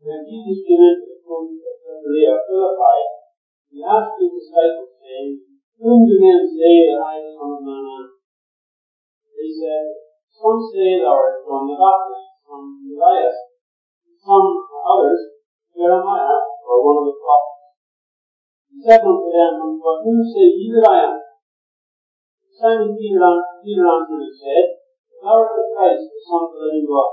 When Jesus came into the coast of Caesarea Philippi, he asked his disciples, saying, "Whom do men say that I, the Son of Man, am?" They said, "Some say thou art John the Baptist, some Elias, some others, Jeremiah, or one of the prophets." He said unto them, "But whom say ye that I am?" Simon Peter answered and said, "Thou art the Christ, the Son of the living God."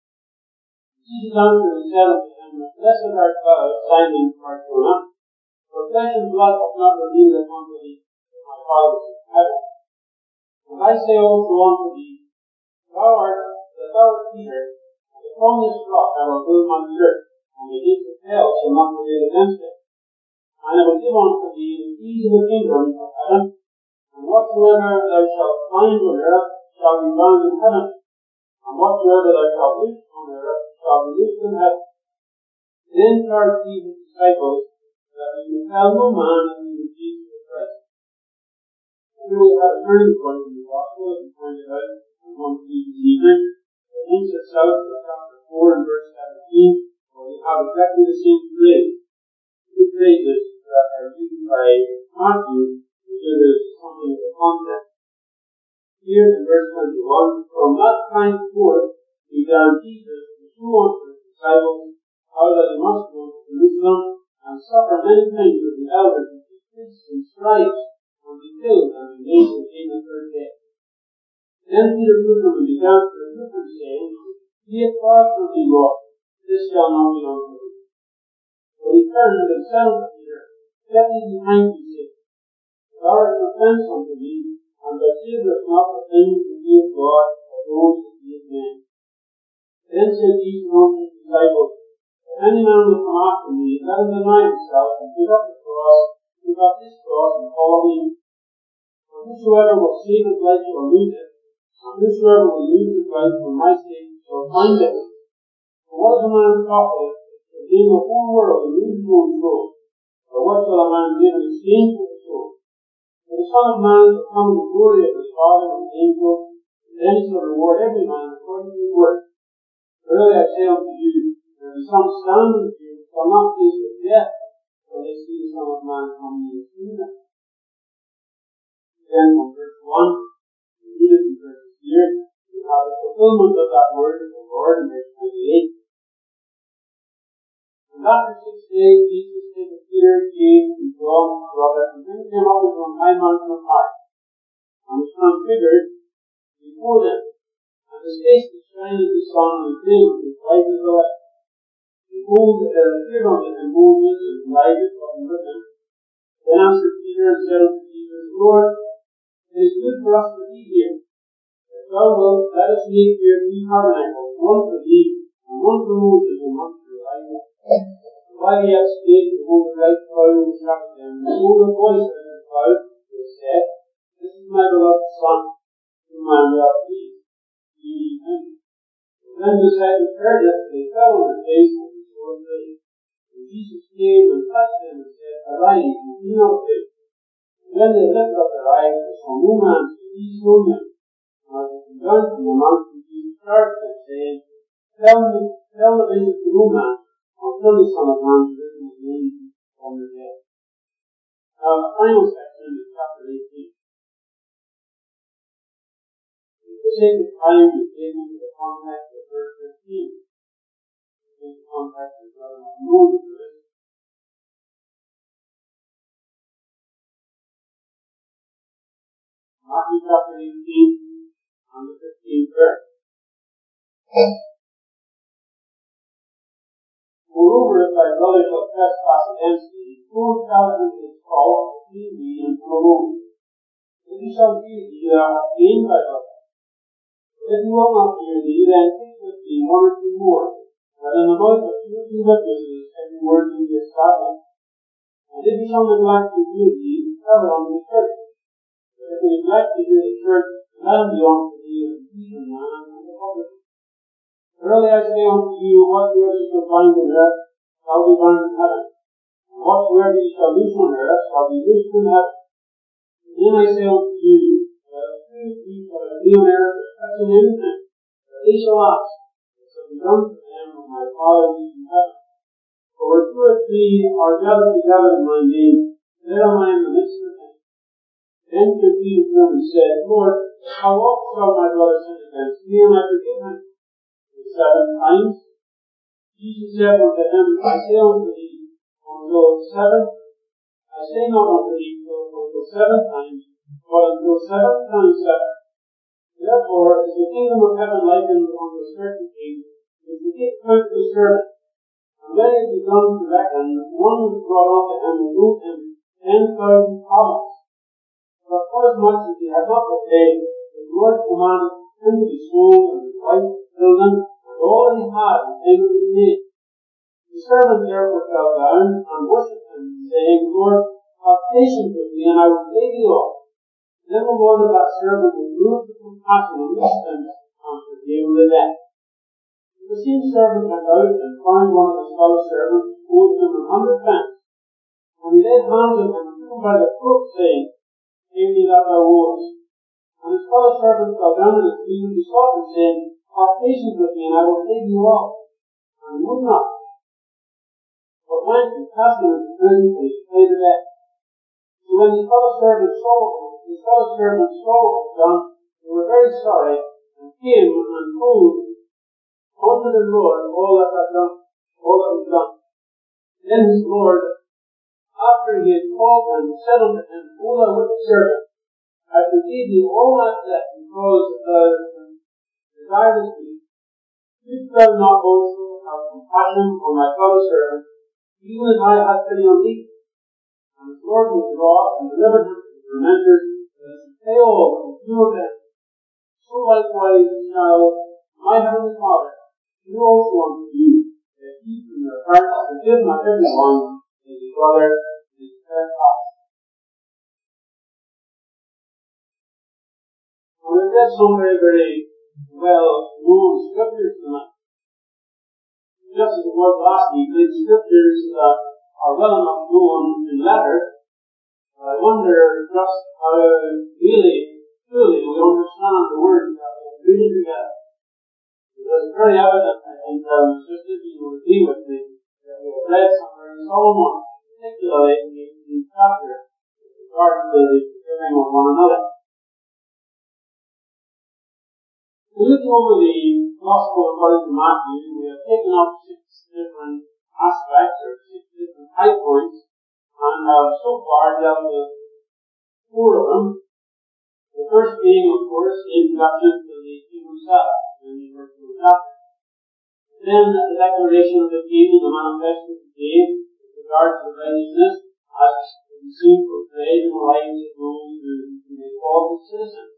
Jesus answered and said unto him, "Blessed art thou, Simon Bar-Jonah, for flesh and blood hath not revealed it unto thee, but my Father which is in heaven. And I say also unto thee, thou art Peter, and upon this rock I will build my church, and the gates of hell shall not prevail against it. And I will give unto thee the keys of the kingdom of heaven, and whatsoever thou shalt bind on earth shall be bound in heaven, and whatsoever thou shalt loose on earth shall be loosed in heaven." Then charged he his disciples that he would tell no man that he was Jesus the Christ. Here we have a turning point in the gospel, as we pointed out on one previous evening. It links itself to chapter 4 and verse 17, where we have exactly the same phrase. Two phrases that are used by Matthew to give us something of the context. Here in verse 21, "From that time forth began Jesus to show unto his disciples how that he must go to Jerusalem and suffer many things of the elders and chief priests and scribes, and be killed and be raised again the third day." Then Peter took him and began to rebuke him, saying, "Be it far from thee, Lord, this shall not be unto thee." But he turned and said unto Peter, "Get thee behind me, Satan. Thou art an offence unto me, and thou savourest not the things that be of God, but those that be of men." Then said Jesus unto his disciples, "If any man will come after me, let him deny himself, and take up his cross, and follow me. For whosoever will save his life shall lose it, and whosoever will lose his life for my sake shall find it. For what is a man profit if he gain the whole world and lose his own soul? Or what shall a man give in exchange for his soul? For the Son of Man shall come in the glory of his Father and his angels, and then he shall reward every man according to his work. Verily I say unto you, there be some standing here who shall not taste of death, till they see the Son of Man coming in his kingdom." Then from verse 1, we read it in verses here, we have the fulfillment of that word of the Lord in verse 28. "And after 6 days, Jesus taken Peter, James, and John, his brother, and bringing them up into a high mountain apart, and was transfigured before them. And his face was shining as the sun, and his name was as white as the light. Behold, there appeared unto him Moses and Elijah talking with him. Then answered Peter and said unto Jesus, Lord, it is good for us to be here. If thou wilt, let us make here 3 tabernacles, one for thee, and one for Moses, and one for Elijah. While he yet spake, behold, the bright cloud overshadowed them, and behold, a voice out of the cloud, which said, This is my beloved Son, whom I am well pleased. Hear ye him. Then the disciples heard it, and they fell on their face, and were sore afraid. And Jesus came and touched them, and said, Arise, and be not afraid. And when they lifted up their eyes, they saw no man, but he saw him. And as they came down from the mountain, Jesus charged them, saying, Tell the vision to no man, until the Son of Man is risen again from the dead. Now, the final section is chapter 18. For the sake of time, we take into the context of verse 15. This context is rather unknown to us. Matthew chapter 18 and the 15th verse. Moreover, if thy brother shall trespass against thee, go and tell him his fault between thee and him alone. If he shall hear thee, thou hast gained thy brother. But if he will not hear thee, then take with thee 1 or 2 more, that in the mouth of 2 or 3 witnesses every word may be established. And if he shall neglect to hear thee, tell it unto the church. But if he neglect to hear the church, let him be unto thee as a heathen man and a publican. Verily I say unto you, whatsoever ye shall bind on earth shall be bound in heaven, and whatsoever ye shall loose on earth shall be loosed in heaven. And then I say unto you, that if 2 of you shall agree on earth respecting anything, that they shall ask, it shall be done for them of my Father which is in heaven. For where two or three are gathered together in my name, there am I in the midst of them. Then came Peter to him and said, Lord, how oft shall my brother sin against me, and I forgive him? 7 times? Jesus said unto him, I say unto thee, until 7, I say not unto thee until 7 times, but until 7 times 7. Therefore is the kingdom of heaven likened unto a certain king, which would give account to his servant. And when it was done to reckon, one was brought unto him and wrote him 10,000 talents. But forasmuch as he had not repaid, the Lord commanded him to be sold, and his wife, children, and all that he had, and payment to be made. The servant therefore fell down and worshipped him, saying, Lord, have patience with me, and I will pay thee all. Then the Lord of that servant was moved with compassion and loosed him, and forgave him the debt. The same servant went out and found one of his fellow servants who owed him 100 pence. And he laid hands on him and took him by the throat, saying, Pay me that thou owest. And his fellow servant fell down at his feet and besought him, saying, Have patience with me, and I will pay thee all. And he would not, but went and cast him into prison till he paid the debt. So when his fellow servants saw what was done, they were very sorry, and came and told unto the Lord all that was done. Then his Lord, after he had called him, said unto him, O thou wicked servant, I forgave thee all that debt, because thou desiredest me. Didst thou not also have compassion on my fellow servant, even as I had pity on thee? And his Lord was wroth, and delivered him to the tormentors, that he should pay all that was due of them. So likewise shall my heavenly Father do also unto you, that ye from your hearts forgive not every one his brother his trespass. And we've read some very, very well-known scriptures tonight. Just as it was last week, the scriptures are well enough known in letter, but I wonder just how really, truly we understand the words that we're reading together. Because it's very evident, I think, sisters, you will agree with me, that we have read some very solemn ones, particularly in the 18th chapter, with regard to the forgiving of one another. Looking over the Gospel according to Matthew, we have taken up 6 different aspects, or 6 different high points, and have so far dealt with 4 of them. The first being, of course, the introduction to the King himself in the first chapter. Then the declaration of the King and the manifestation he gave with regard to righteousness, as we see portrayed in the lives of those who may call his citizens.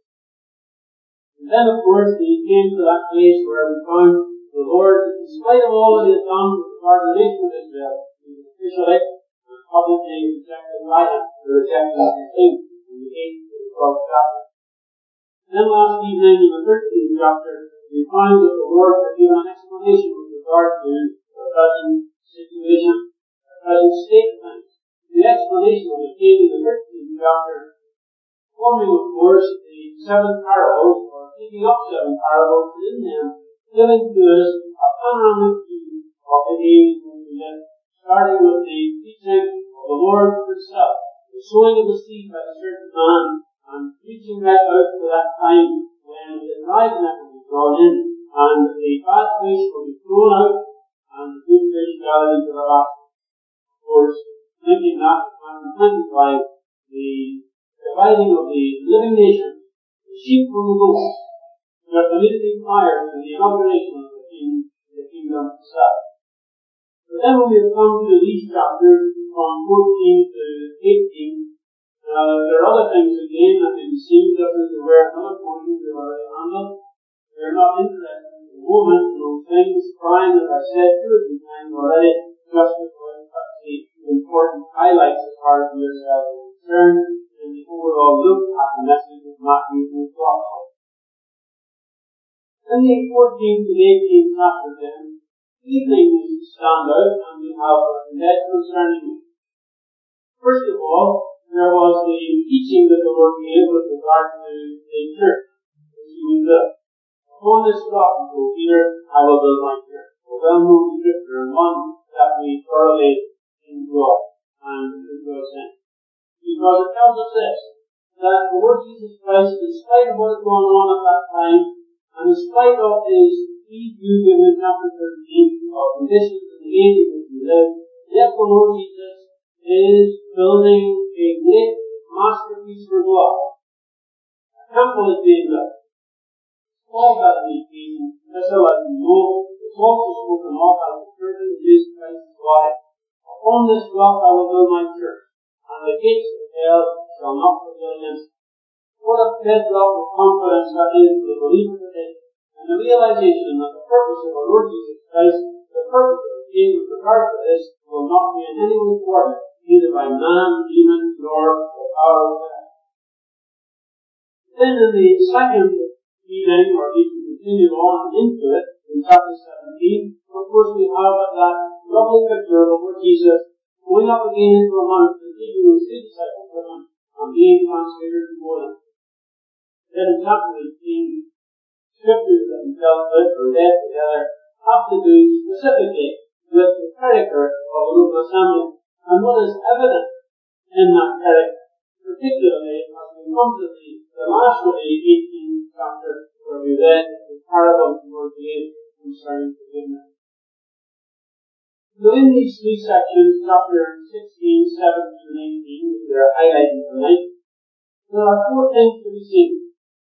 And then, of course, we came to that place where we found the Lord, in spite of all that he had done with regard to the nation of Israel, he was officially and publicly rejected by him, the rejection of the King in the 8th to the 12th chapter. Then last evening in the 13th chapter, we find that the Lord had given an explanation with regard to the present situation, the present state of things. The explanation of the King in the 13th chapter, forming, of course, the 7 parables, or taking up 7 parables, and in them giving to us a panoramic view of the age in which we live, starting with the teaching of the Lord himself, the sowing of the seed by a certain man, and reaching right out to that time when the dry net will be drawn in, and the bad fish will be thrown out, and the good fish gathered into the basket. Of course, thinking that intended by the dividing of the living nation, the sheep from the goats, just immediately prior to the inauguration of the kingdom itself. But then when we have come to these chapters from 14 to 18, there are other things again that we see, just as there were other portions we've already handled. We are not interested at the moment in those things, trying, as I said 2 or 3 times already, just because that's the important highlights as far as we ourselves are concerned, and the overall look at the message of Matthew and the Gospel. In the 14th and 18th chapter then, 3 things stand out and we have read concerning them. First of all, there was the teaching that the Lord gave with regard to the church, which he would build. Upon this rock, Peter, I will build my church. A well-known scripture, and one that we thoroughly enjoy and rejoice in. Because it tells us this, that the Lord Jesus Christ, in spite of what was going on at that time, and in spite of his view given in chapter 13 of conditions in the age in which we live, yet the Lord Jesus is building a great masterpiece for God. A temple is being built. It's called that in the Ephesians epistle, as we know. It's also spoken of as the church of Jesus Christ's body. Upon this rock I will build my church, and the gates of hell shall not prevail against it. What a bedrock of confidence that is for the believer today, and the realization that the purpose of our Lord Jesus Christ, the purpose of the kingdom with regard to this, will not be in any way thwarted, either by man, demon, nor the power of death. Then in the second evening, or if we continue on into it, in chapter 17, of course we have that lovely picture of the Lord Jesus going up again into a mount and taking those two disciples with him and being transfigured before them. Then in chapter 18, scriptures that we dealt with or read together have to do specifically with the character of a local assembly and what is evident in that character, particularly as we come to the last of the 18th chapter where we read the parable of the Lord gave concerning forgiveness. So in these three sections, chapter 16, 17, and 18, which we are highlighting tonight, there are four things to be seen.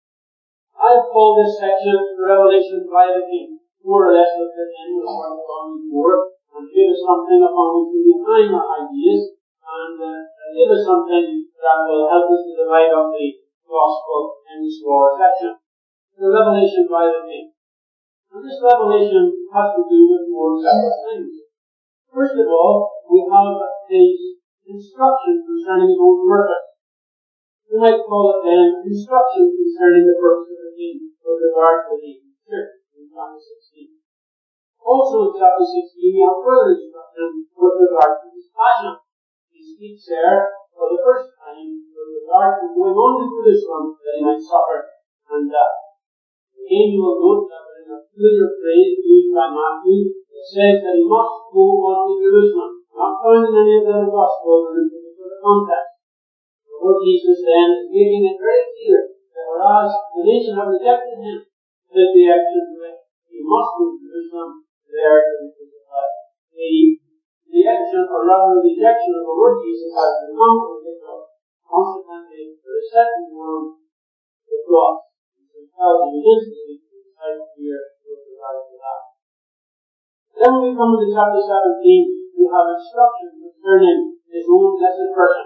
I have called this section Revelation by the King, more or less at the end of what we've gone before, and give us something upon which we define our ideas, and give us something that will help us to divide up the gospel in smaller sections. The Revelation by the King. And this revelation has to do with four separate things. First of all, we have his instruction concerning his own purpose. We might call it then instruction concerning the purpose of the king with regard to the church in chapter 16. Also in chapter 16, we have further instruction with regard to his passion. He speaks there for the first time with regard to going on to Jerusalem that he might suffer and die. Again, you will note that in a familiar phrase used by Matthew, it says that he must go on to Jerusalem. Not found in any of the other Gospels in this particular context. The Lord Jesus then is making it very clear that whereas the nation have rejected him, that the action direct. He must go to Jerusalem there to be crucified. The action, or rather the rejection of the Lord Jesus has become ridiculous. Consequently, the second one, the cross. Tells you instantly to decide here with regard to that. Then when we come to chapter 17, we have instruction concerning his own blessed person.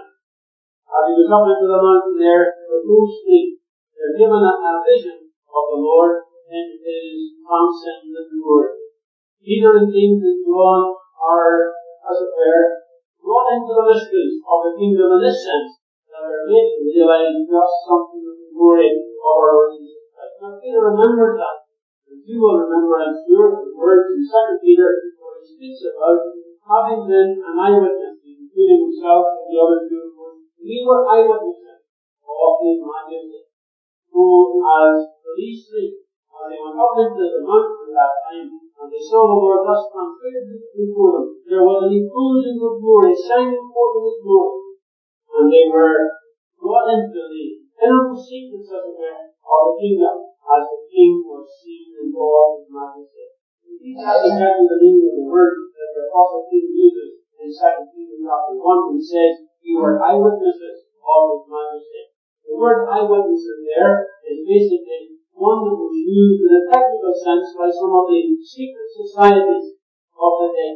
As he was up into the mountain there, with no sleep, they're given a vision of the Lord in his transcendent glory. Peter and James and John are, as it were, brought into the mysteries of the kingdom in this sense, that are made to realize just something of the glory of our Lord Jesus. Now Peter remembered that, and you will remember, I'm sure, the words in 2 Peter where he speaks about having been an eyewitness, including himself and the other two. We were eyewitnesses of his majesty, who, as these three, as they went up into the mountain at that time, and they saw the Lord thus transfigured before them, there was an effulgence of glory, shining forth in his glory, and they were brought into the inner secrets, as it were, of the kingdom, as the king was seen in all his majesty. These are exactly the meaning of the word that the Apostle Peter uses in 2 Peter chapter 1, when he says, "You are eyewitnesses of his majesty." The word eyewitnesses there is basically one that was used in a technical sense by some of the secret societies of the day.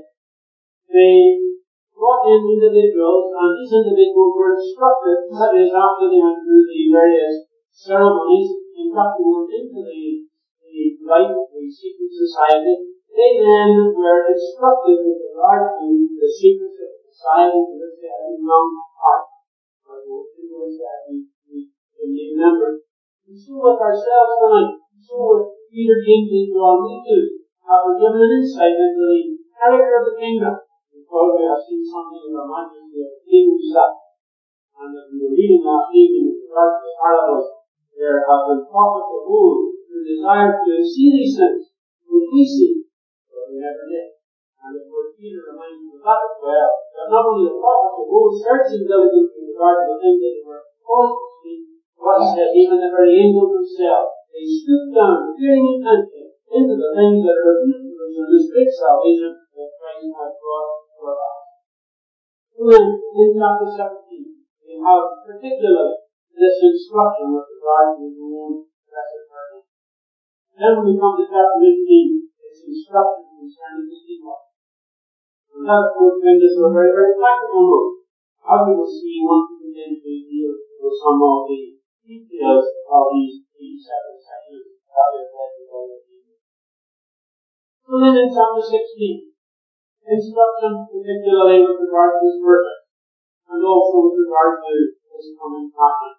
They brought in individuals, and these individuals were instructed, that is, after they went through the various ceremonies, inducted into the life of the secret society. They then were instructed with regard to the secrets of the society to which they had become part, or to which they had been members. And so with ourselves tonight, so with Peter, James, and John, we too have been given an insight into the character of the kingdom, because we have seen something of the majesty of the king himself. And as we were reading last evening with regard to the parables, there have been prophets of old who desired to see these things, which we see, but we never did. And of course, Peter reminds us of that as well. That not only the prophets of old searching diligently regarding the things that they were supposed to see, what he said, even the very angels themselves, they stooped down, peering intently into the things that are revealed to us in this great salvation that Christ has brought for us. And then, in chapter 17, we have particularly this instruction with regard to the own blessed person. Then when we come to chapter 18, it's instruction concerning the people. And that would bring us to a very, very practical note, as we will see once we begin to deal with some of the details of these separate sections that we have read before this evening. So then in chapter 16, instruction particularly with regard to his purpose, and also with regard to his coming passion.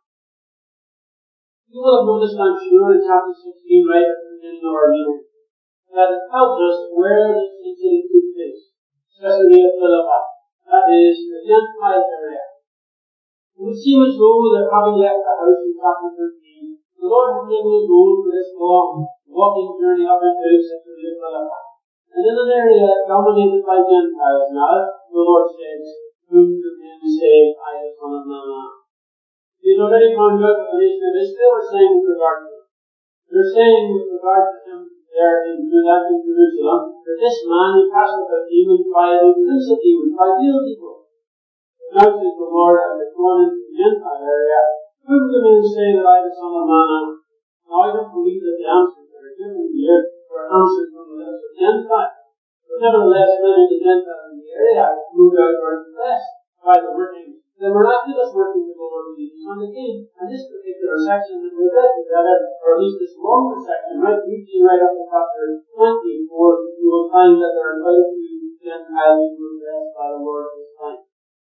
You will have noticed, I'm sure, in chapter 16, right at the beginning of our reading, that it tells us where this teaching took place. Caesarea Philippi, that is, the Gentile area. It would seem as though that having left the house in chapter 13, the Lord had given us road for this long walking journey up into Caesarea Philippi. And in an area dominated by Gentiles now, the Lord says, whom do men say I, the Son of Man? He's already found out what the nation of Israel are saying with regard to him. They're saying with regard to him there in Jerusalem, that this man, he casteth out demons by the prince of demons, by Beelzebul. But now says the Lord, as they're going into the Gentile area, whom do men say that I, the Son of Man, am? Now I don't believe that the answers that are given here were answers from the lips of Gentiles. But nevertheless, many of the Gentiles in the area moved out were impressed by the working, the miraculous working of the Lord Jesus on the king. And this particular section that we read together, or at least this longer section, right, reaching right up to chapter 24, you will find that there are quite a few Gentiles who were blessed by the Lord at this time.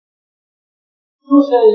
So say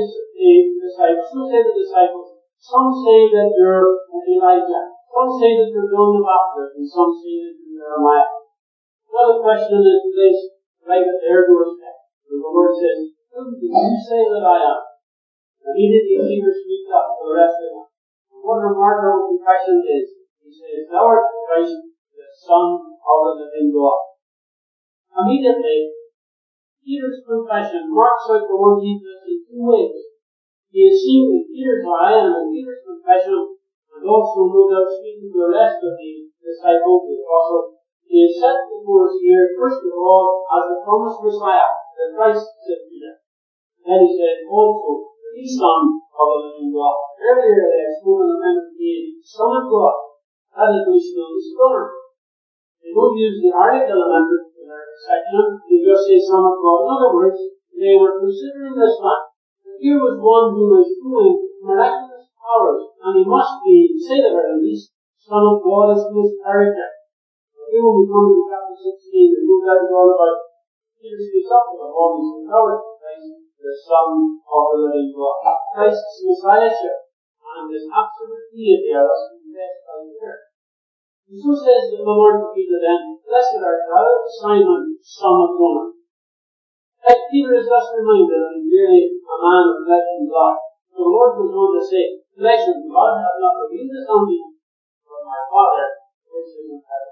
the disciples, some say that you're Elijah, some say that you're John the Baptist, and some say that you're Jeremiah. Now the question is placed right at their doorstep. And the Lord says, whom do you say that I am? Immediately Peter speaks up to the rest of them. And what a remarkable confession is. He says, thou art Christ, the Son of the living God. Immediately, Peter's confession marks out the Lord Jesus in two ways. He is seen in Peter's eye and in Peter's confession, and also no doubt speaking to the rest of the disciples, the apostles. He is set before us here, first of all, as the promised Messiah, the Christ, said Peter. Then he said, also, the Son of the living God. Earlier they had spoken of him as being Son of God. That is the still the scholar. They don't use the article element in their section, they just say Son of God. In other words, they were considering this man. Here was one who was showing miraculous powers, and he must be, to say the very least, Son of God as to his character. Here when we come to chapter 16, and no doubt all about Peter speaks up to them, all these empowers of Christ, the Son of the living God. Christ's Messiahship and his absolute deity are thus confessed by Peter. And so says the Lord to Peter then, blessed art thou, Simon, son of Jonah. As Peter is thus reminded that he is really a man of flesh and blood, so the Lord goes on to say, flesh and blood have not revealed this unto you, but my Father which is in heaven.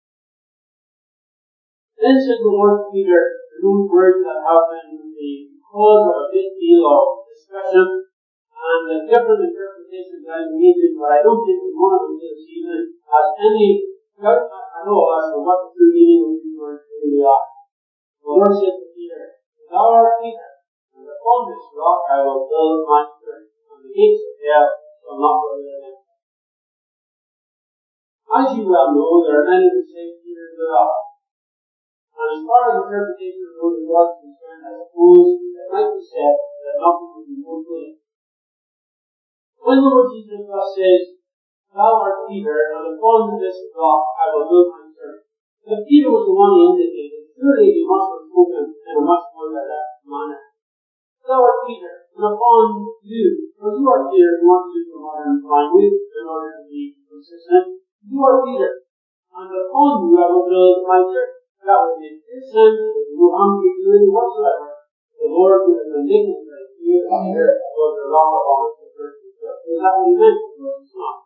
Then said the Lord to Peter, those words that have been the cause of a big deal of discussion and different interpretations I've made, but I don't think one of them this evening has any doubt at all as to what the true meaning of these words really are. The Lord said to Peter, thou art Peter, and upon this rock I will build my church, and the gates of hell shall not prevail against it. As you well know, there are many who say Peter is the rock. And as far as interpretation of those words is concerned, I suppose it might be said that nothing would be more clear. When the Lord Jesus thus says, thou art Peter, and upon this rock I will build my church. If Peter was the one he indicated, surely he must have spoken in a much more direct manner. Thou art Peter, and upon you, for you are Peter, who wants to use the modern language in order to be consistent, you are Peter, and upon you I will build my church. That would make no sense, no ambiguity whatsoever. The Lord would have been making it clear that Peter was the rock upon which the church was built. Is that what he meant? No, it's not.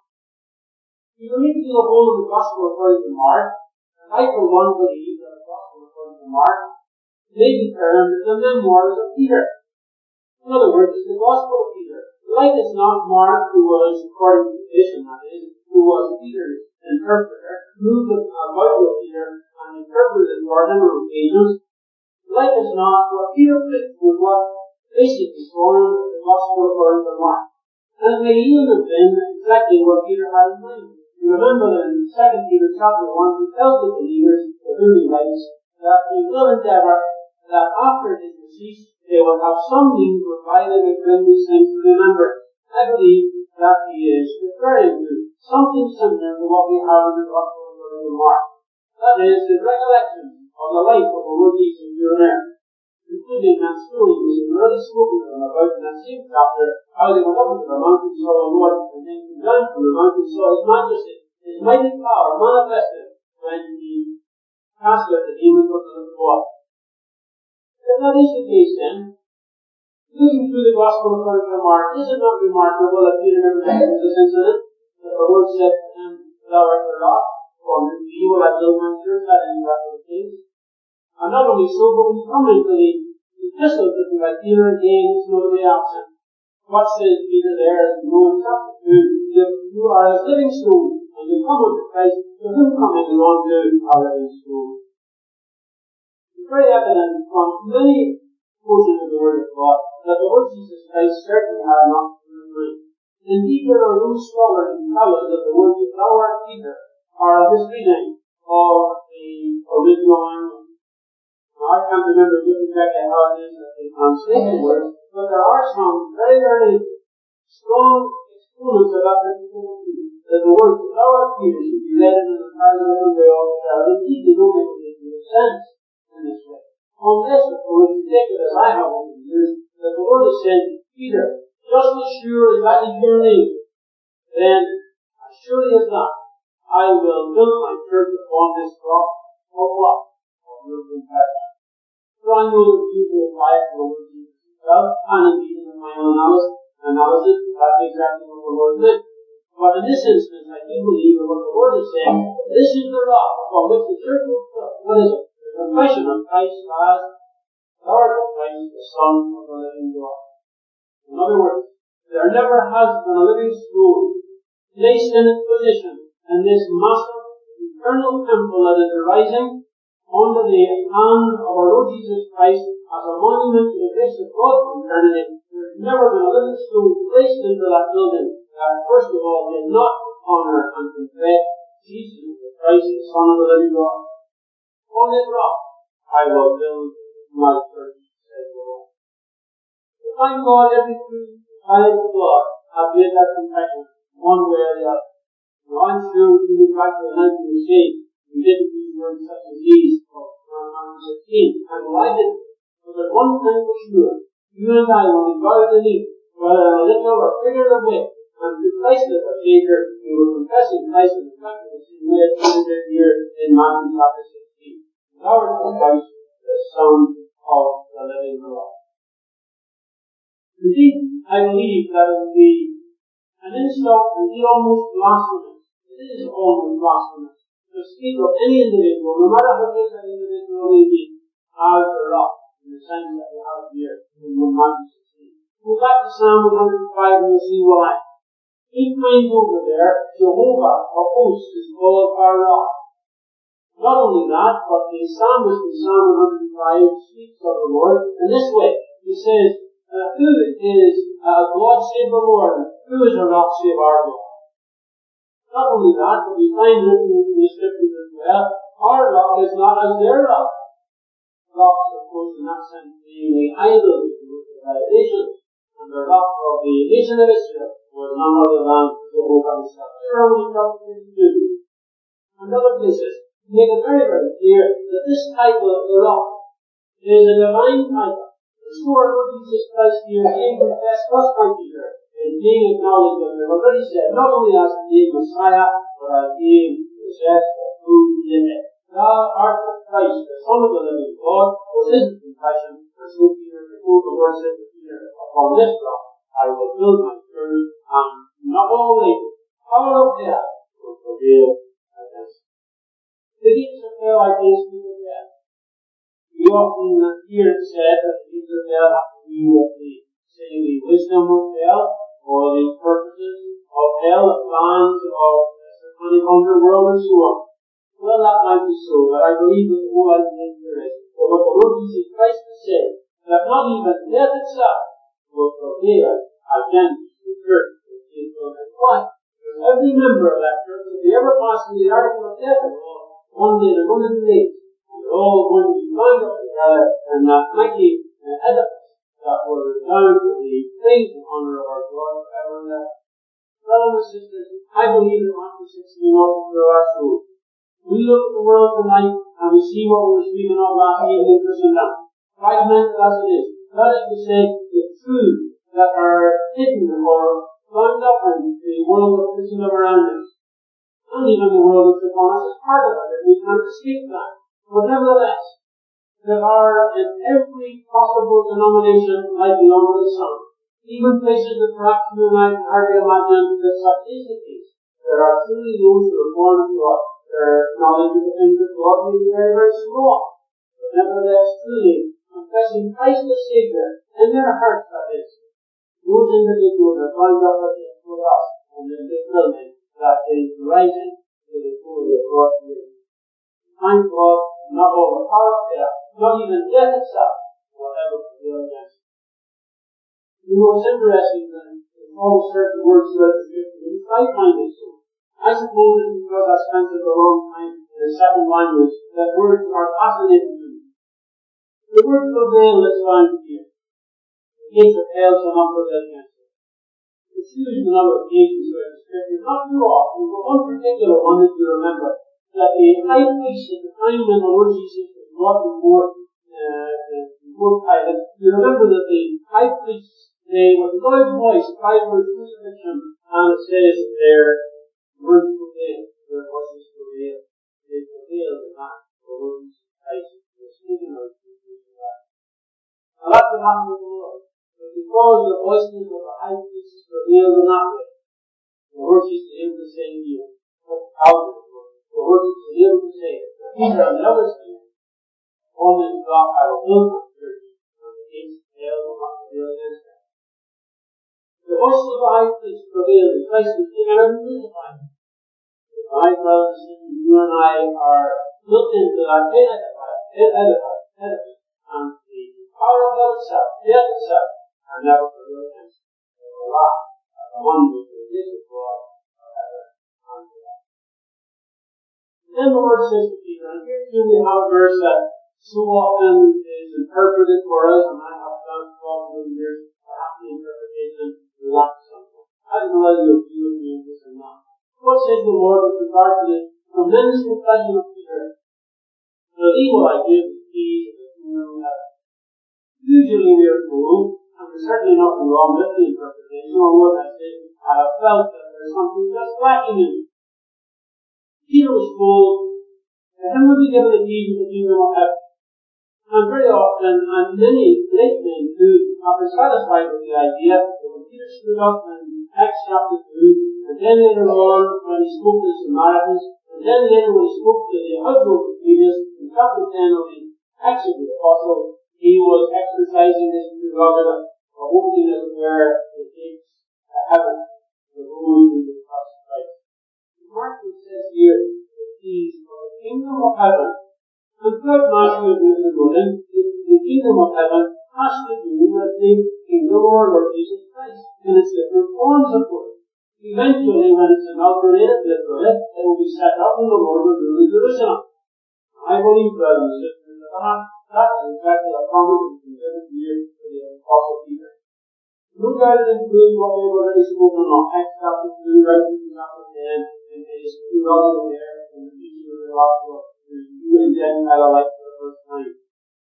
You need to get a hold of the gospel according to Mark, and I for one believe that the gospel according to of Mark may be termed the memoirs of Peter. In other words, it's the Gospel of Peter. Like as not Mark, who was, according to tradition that is, who was Peter's interpreter, moved about with Peter and interpreted for him on occasions. Like as not, what Peter preached was what basically formed the Gospel according to Mark. And it may even have been exactly what Peter had in mind. You remember that in 2 Peter chapter 1, he tells the believers to whom he writes that he will endeavour that after his decease they will have some means whereby they may bring these things to remembrance. I believe that he is referring to something similar to what we have in the Gospel according to Mark. That is, the recollection of the life of the Lord Jesus here on earth, including that story which is already spoken to them about in that same chapter, how they went up into the mountain, saw the Lord, and then came down from the mountain, saw his majesty, his mighty power manifested when he cast out the demons of the little boy. If that is the case then, looking through the Gospel according to Mark, is it not remarkable that Peter never mentions this incident? That the Lord said to him, thou art the rock, for the evil I build my church, that in that of the things. And not only so, but we come into the epistles written by Peter again, it's notably absent. What says Peter there in Romans chapter 2? That you are as living stones, and you come unto Christ, to whom coming is unto our living stones. It's very evident from many portions of the Word of God that the Lord Jesus Christ certainly had not been free. Indeed, there are those scholars who tell us that the words of thou art Peter are a misreading of the original language. Now, I can't remember just exactly how it is that they translate the words, but there are some very, very strong exponents of that particular view, that the words of thou art Peter should be read in an entirely different way altogether. Indeed, they don't make any sense in this way. Unless, of course, you take it as I have over the years, that the Lord has said, Peter, just as sure as that is your name, then, as surely as that, I will build my church upon this rock, or what? Or will be better. So I know that you will apply it to the Lord Jesus himself, and indeed in my own analysis, that's exactly what the Lord meant. But in this instance, I do believe that what the Lord is saying, this is the rock upon which the church will build. What is it? The confession of Christ as Lord of Christ, the Son of the living God. In other words, there never has been a living stone placed in its position in this massive eternal temple that is arising under the hand of our Lord Jesus Christ as a monument to the grace of God for eternity. There has never been a living stone placed into that building that, first of all, did not honour and confess Jesus Christ, the Son of the living God. On this rock I will build my church, says the Lord. Thank God every true child of God has made that confession, one way or the other. Now I'm sure if you look back to the 19th we didn't use words such as these for Matthew 16, and well, I didn't. But there's one thing for sure, you and I, when we bow the knee, whether in a little or figurative way, and to Christ as our Saviour, we will confess in Christ and confess as He made it here in Matthew chapter 16. Thou art the Christ, the Son of the living God. Indeed, I believe that it would be an insult, indeed almost blasphemous. It is almost blasphemous to speak of any individual, no matter how great that individual may be, as the rock, in the sense that we have here in Matthew 16. Go back to Psalm 105 and you'll see why. 8 times over there, Jehovah, of hosts, is called our rock. Not only that, but the psalmist in Psalm 105 speaks of the Lord in this way. He says, who is God save the Lord? Who is a rock save our God? Not only that, but we find written in the scriptures as well, our rock is not as their rock. Rocks, of course, in that sense, being the idols of the nations, and the rock of the nation of Israel was none other than Jehovah himself. Deuteronomy chapter 32. And other places make it very, very clear that this title of the rock is a divine title. The Lord Jesus Christ here being confessed thus by Peter is being acknowledged, as we have already said, not only as being Messiah, but as being possessed of who he is. Thou art the Christ, the Son of the living God, was his confession, and so Peter, before the Lord said to Peter, upon this rock I will build my church, and not all the power of death will prevail against it. The gates of hell are against me of death. We often hear it said that the things of hell have to do with the wisdom of hell, or the purposes of hell, the plans of the satanic underworld, and so on. Well, that might be so, but I believe that the whole idea here is that what the Lord Jesus Christ has said, that not even death itself will prevail against the church of Israel. And why? Because every member of that church, if they ever pass through the article of death, one day they're going to be late, and they're all going to be lined up together in that mighty edifice that will redound to the praise and honor of our God forever and ever. Brothers and sisters, I believe that Matthew 16 walking through our souls. We look at the world tonight and we see what we were speaking of last evening in Christendom. Fragmented as it is. That is to say, the truths that are hidden or bound up in the world of Christendom around us. And even the world that's upon us is part of it. We can't escape that. But nevertheless, there are in every possible denomination likely under the sun, even places that perhaps you and I can hardly imagine that such is the case. There are truly those who are born of God. Their knowledge of the things of God may be very, very small. But nevertheless, truly, confessing Christ as Savior in their hearts, that is, those individuals are bound up with us and in the building that is rising to the glory of God. Thank God, not all the power of death, not even death itself, will ever prevail against it. You know, it's interesting that in all certain words throughout the Scripture, I find it so. I suppose it's because I spent a long time in a second language that words are fascinating to me. The word prevail is found here. The gates of hell shall not prevail against it. It's used on other occasions throughout the Scripture, not too often, but one particular one that you remember, that the high priest at the time when the Lord Jesus was brought before Pilate, you remember that the high priests, they with loud voice cried for his crucifixion, and it says there, word prevailed, their voices prevailed. They prevailed in that. The Lord Jesus Christ was taken out of the crucifixion. Now that's what happened with the Lord. But because the voices of the high priests prevailed in that way, the Lord Jesus is able to say to you, the Lord Jesus is able to say, Peter and the others here, on this rock I will build my church, and the gates of hell will not prevail against it. The voices of the high priest prevailed, and Christ was taken out and crucified. My brothers and sisters, you and I are built into that edifice, and the power of hell itself, death itself, are never prevail against it. They will laugh at the one who is with God forever and ever. Then the Lord says to Peter, and here too we have a verse that so often is interpreted for us, and I have done for all the years, perhaps the interpretation lacks something. I don't know whether you agree with me on this or not. What says the Lord with regard to the tremendous confession of Peter? The evil I give is keys of the kingdom of heaven. Usually we are told, and we're certainly not wrong with the interpretation, although I have felt that there's something just lacking in it. Peter was told that him would be given the keys of the kingdom of heaven. And very often, and many great men who have been satisfied with the idea that when Peter stood up in Acts chapter 2, and then later on when he spoke to the Samaritans, and then later when he spoke to the household of Judas, in chapter 10 of the Acts of the Apostle, he was exercising this prerogative of opening, as it were, the gates to heaven for those who would trust Christ. Mark says here, the keys of the kingdom of heaven. And throughout Matthew and Luke, the kingdom of heaven has to do with the kingdom of our Lord Jesus Christ in its different forms, of course. Eventually, when it's inaugurated, literally, it will be set up and the Lord will rule in Jerusalem. I believe, brothers and sisters, that is exactly a promise that was given here to the Apostle Peter. No doubt it includes what we've already spoken of, Acts chapter 2, right through chapter 10, and his prerogative there in the preaching of the gospel. You and Gentile alike for the first time.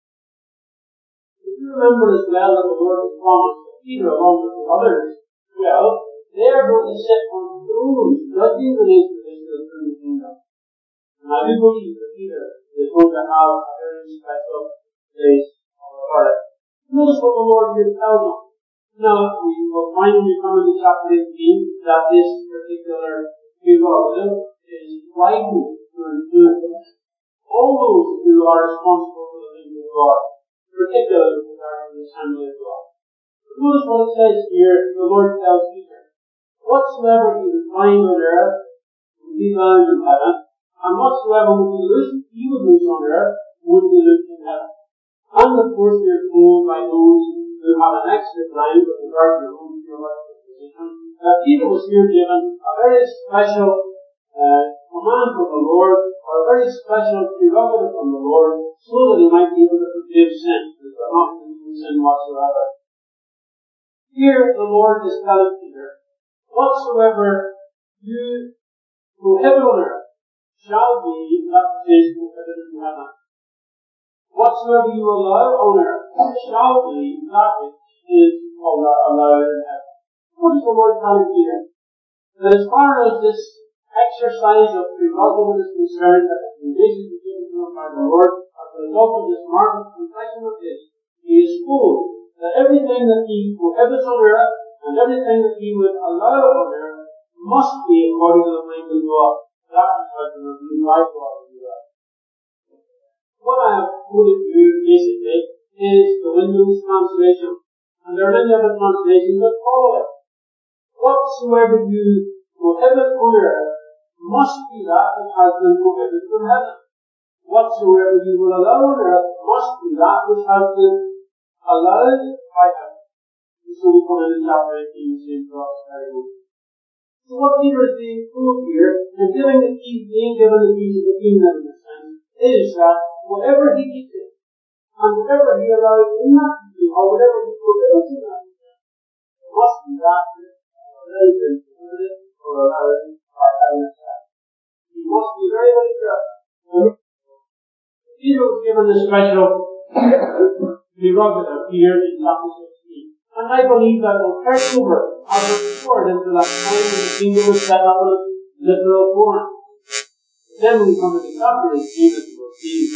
If you remember as well that the Lord has promised that Peter, along with the others, they are going to sit on thrones, judging the nation of Israel through the kingdom. And I do believe that Peter is going to have a very special place on the earth. Notice what the Lord here tells them. Now, we will find when we come into chapter 18 that this particular prerogative is widened to include all those who are responsible for the things of God, particularly regarding the assembly of God. Notice what it says here, the Lord tells Peter, whatsoever you find on earth will be bound in heaven, and whatsoever you would loose on earth would be loosed in heaven. And of course we are told by those who have an extra line with regard to their own theological position, that Peter was here given a very special command from the Lord, or a very special prerogative from the Lord, so that he might be able to forgive sin, because they're not forgiving sin whatsoever. Here the Lord is telling Peter, whatsoever you prohibit on earth shall be that which is prohibited in heaven. Whatsoever you allow on earth shall be that which is allowed in heaven. What is the Lord telling Peter? That as far as this exercise of prerogative is concerned, that has been basically given to him by the Lord as a result of this marvelous confession of his, he is told that everything that he prohibits on earth and everything that he would allow on earth must be according to the mind of God. That which has been revealed by God in the earth. What I have quoted to you basically is the Windows translation, and there are many other translations that follow it. Whatsoever you prohibit on earth must be that which has been prohibited from heaven. Whatsoever you will allow on earth must be that which has been allowed by heaven. So we come into chapter 18 and see God's very good. So what Peter is being told here, and being given the keys of the kingdom in a sense, is that whatever he teaches, and whatever he allows in that teaching, or whatever he prohibits in that teaching, must be that which has already been prohibited or allowed by heaven itself. He must be very, very careful. Peter was given the special prerogative here in chapter 16. And I believe that will carry over as a forward into that time when the kingdom was set up in its literal form. Then when we come to the chapter 18, it will see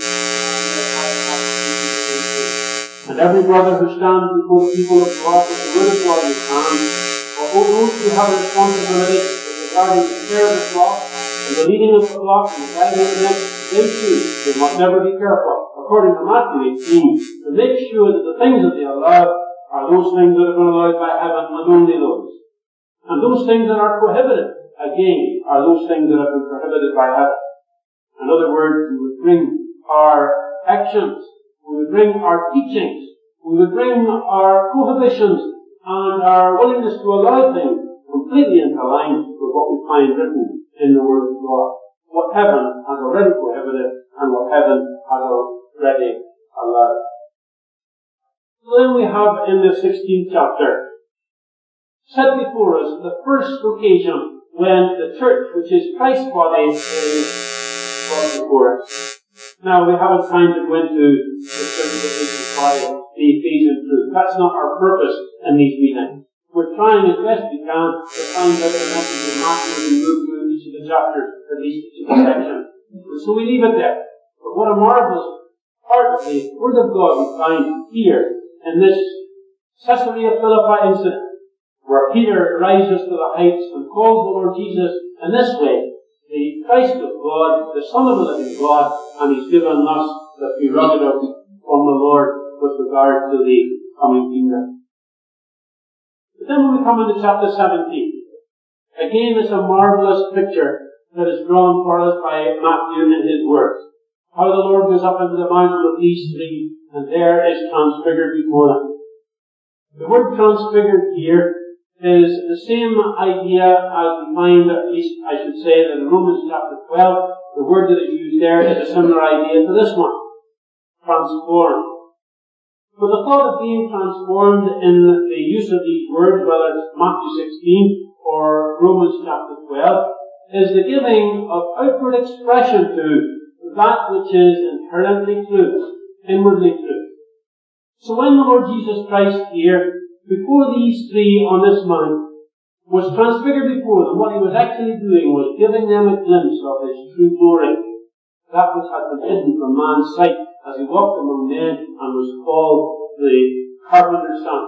and every brother who stands before the people of God with the will of God in his hand, or those who have a responsibility regarding the care of the flock, and the leading of the flock, and the guiding of them, they must never be careful, according to Matthew 18, to make sure that the things that they allow are those things that have been allowed by heaven, and only those. And those things that are prohibited, again, are those things that have been prohibited by heaven. In other words, we would bring our actions, we would bring our teachings, we would bring our prohibitions and our willingness to allow things completely into line with what we find written in the Word of God. What heaven has already prohibited and what heaven has already allowed. So then we have in the 16th chapter set before us the first occasion when the church, which is Christ's body, is brought before us. Now, we haven't time to go into the church that is by the Ephesian truth. That's not our purpose in these meetings. We're trying as best we can to find out the message of Matthew and move through each of the chapters, at least each of the sections. And so we leave it there. But what a marvelous part of the Word of God we find here in this Caesarea Philippi incident, where Peter rises to the heights and calls the Lord Jesus in this way, the Christ of God, the Son of the living God, and he's given us the prerogative from the Lord with regard to the coming kingdom. But then when we come into chapter 17, again it's a marvelous picture that is drawn for us by Matthew in his words. How the Lord goes up into the mountain with these three, and there is transfigured before them. The word transfigured here is the same idea as we find, at least I should say, that in Romans chapter 12, the word that is used there is a similar idea to this one. Transformed. But the thought of being transformed in the use of these words, whether it's Matthew 16 or Romans chapter 12, is the giving of outward expression to that which is inherently true, inwardly true. So when the Lord Jesus Christ here, before these three on this mount, was transfigured before them, what he was actually doing was giving them a glimpse of his true glory, that which had been hidden from man's sight as he walked among men and was called the carpenter's son.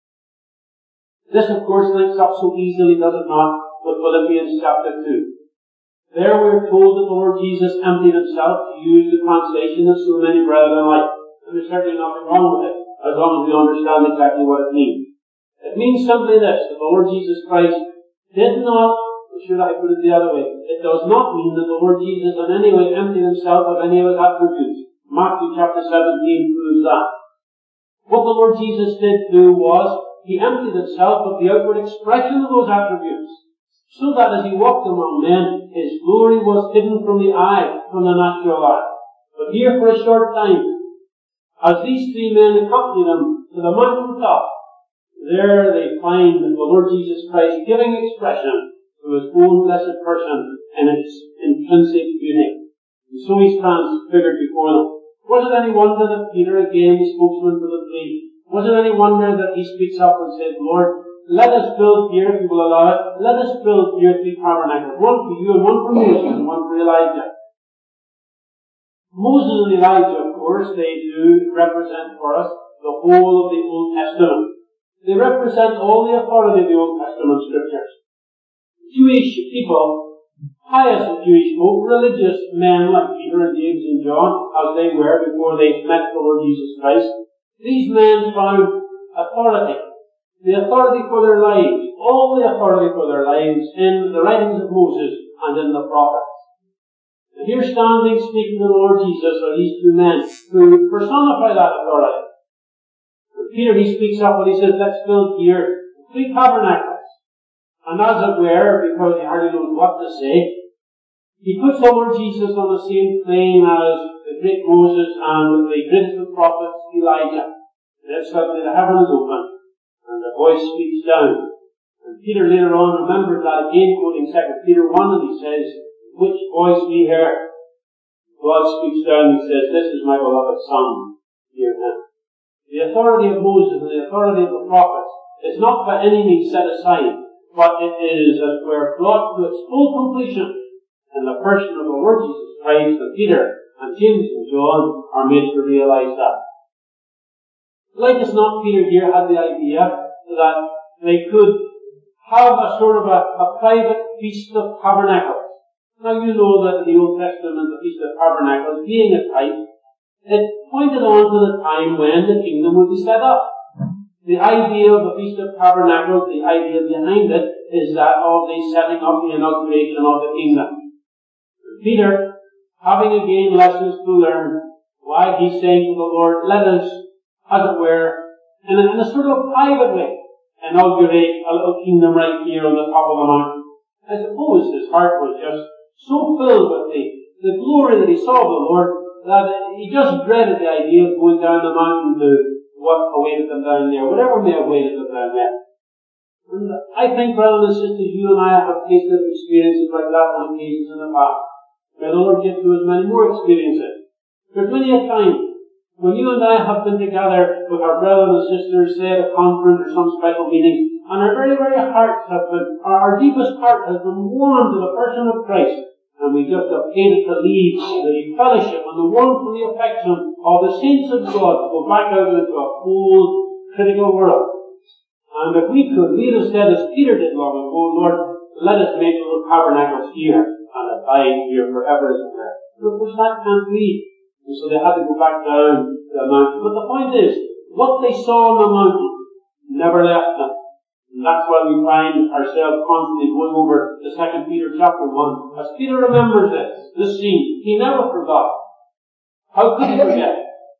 This, of course, links up so easily, does it not, with Philippians chapter 2. There we are told that the Lord Jesus emptied himself, to use the translation that so many brethren like, And there's certainly nothing wrong with it, as long as we understand exactly what it means. It means simply this, that the Lord Jesus Christ did not, or should I put it the other way, it does not mean that the Lord Jesus in any way emptied himself of any of his attributes. Matthew chapter 17 proves that. What the Lord Jesus did do was, he emptied himself of the outward expression of those attributes, so that as he walked among men, his glory was hidden from the eye, from the natural eye. But here for a short time, as these three men accompanied him to the mountain top, there they find the Lord Jesus Christ giving expression to his own blessed person in its intrinsic beauty. And so he's transfigured before them. Was it any wonder that Peter, again the spokesman for the three, was it any wonder that he speaks up and says, Lord, let us build here, if you will allow it, let us build here 3 tabernacles, one for you and one for Moses and one for Elijah. Moses and Elijah, of course, they do represent for us the whole of the Old Testament. They represent all the authority of the Old Testament scriptures. Jewish people, pious Jewish folk, religious men like Peter and James and John, as they were before they met the Lord Jesus Christ, these men found authority. The authority for their lives, all the authority for their lives in the writings of Moses and in the prophets. And here standing speaking to the Lord Jesus are these two men who personify that authority. And Peter, he speaks up when he says, let's build here 3 tabernacles. And as it were, because he hardly knows what to say, he puts the Lord Jesus on the same plane as the great Moses and the greatest of the prophets, Elijah. And then suddenly the heavens open and the voice speaks down. And Peter later on remembered that again, quoting 2 Peter 1, and he says, which voice we hear? God speaks down and he says, this is my beloved Son, hear him. The authority of Moses and the authority of the prophets is not by any means set aside, but it is, as it were, brought to its full completion in the person of the Lord Jesus Christ, and Peter and James and John are made to realize that. Like as not, Peter here had the idea that they could have a sort of a private Feast of Tabernacles. Now you know that in the Old Testament, the Feast of Tabernacles, being a type, it pointed on to the time when the kingdom would be set up. The idea of the Feast of Tabernacles, the idea behind it, is that of the setting up, the inauguration of the kingdom. Peter, having again lessons to learn, why he's saying to the Lord, let us, as it were, in a sort of private way, inaugurate a little kingdom right here on the top of the mountain. I suppose his heart was just so filled with the glory that he saw of the Lord that he just dreaded the idea of going down the mountain to what awaited them down there, whatever may have awaited them down there. And I think, brothers and sisters, you and I have tasted experiences like that on occasions in the past. May the Lord give to us many more experiences. There's many a time when you and I have been together with our brothers and sisters, say at a conference or some special meeting, and our very, very hearts have been, our deepest heart has been warmed to the person of Christ. And we just have hated to leave the fellowship and the warmth and the affection of the saints of God to go back out into a cold, critical world. And if we could, we'd have said as Peter did long ago, Lord, let us make little tabernacles here and abide here forever as it were. But of course that can't be. And so they had to go back down the mountain. But the point is, what they saw on the mountain never left them. And that's why we find ourselves constantly going over to 2 Peter chapter 1. As Peter remembers this scene, he never forgot. How could he forget?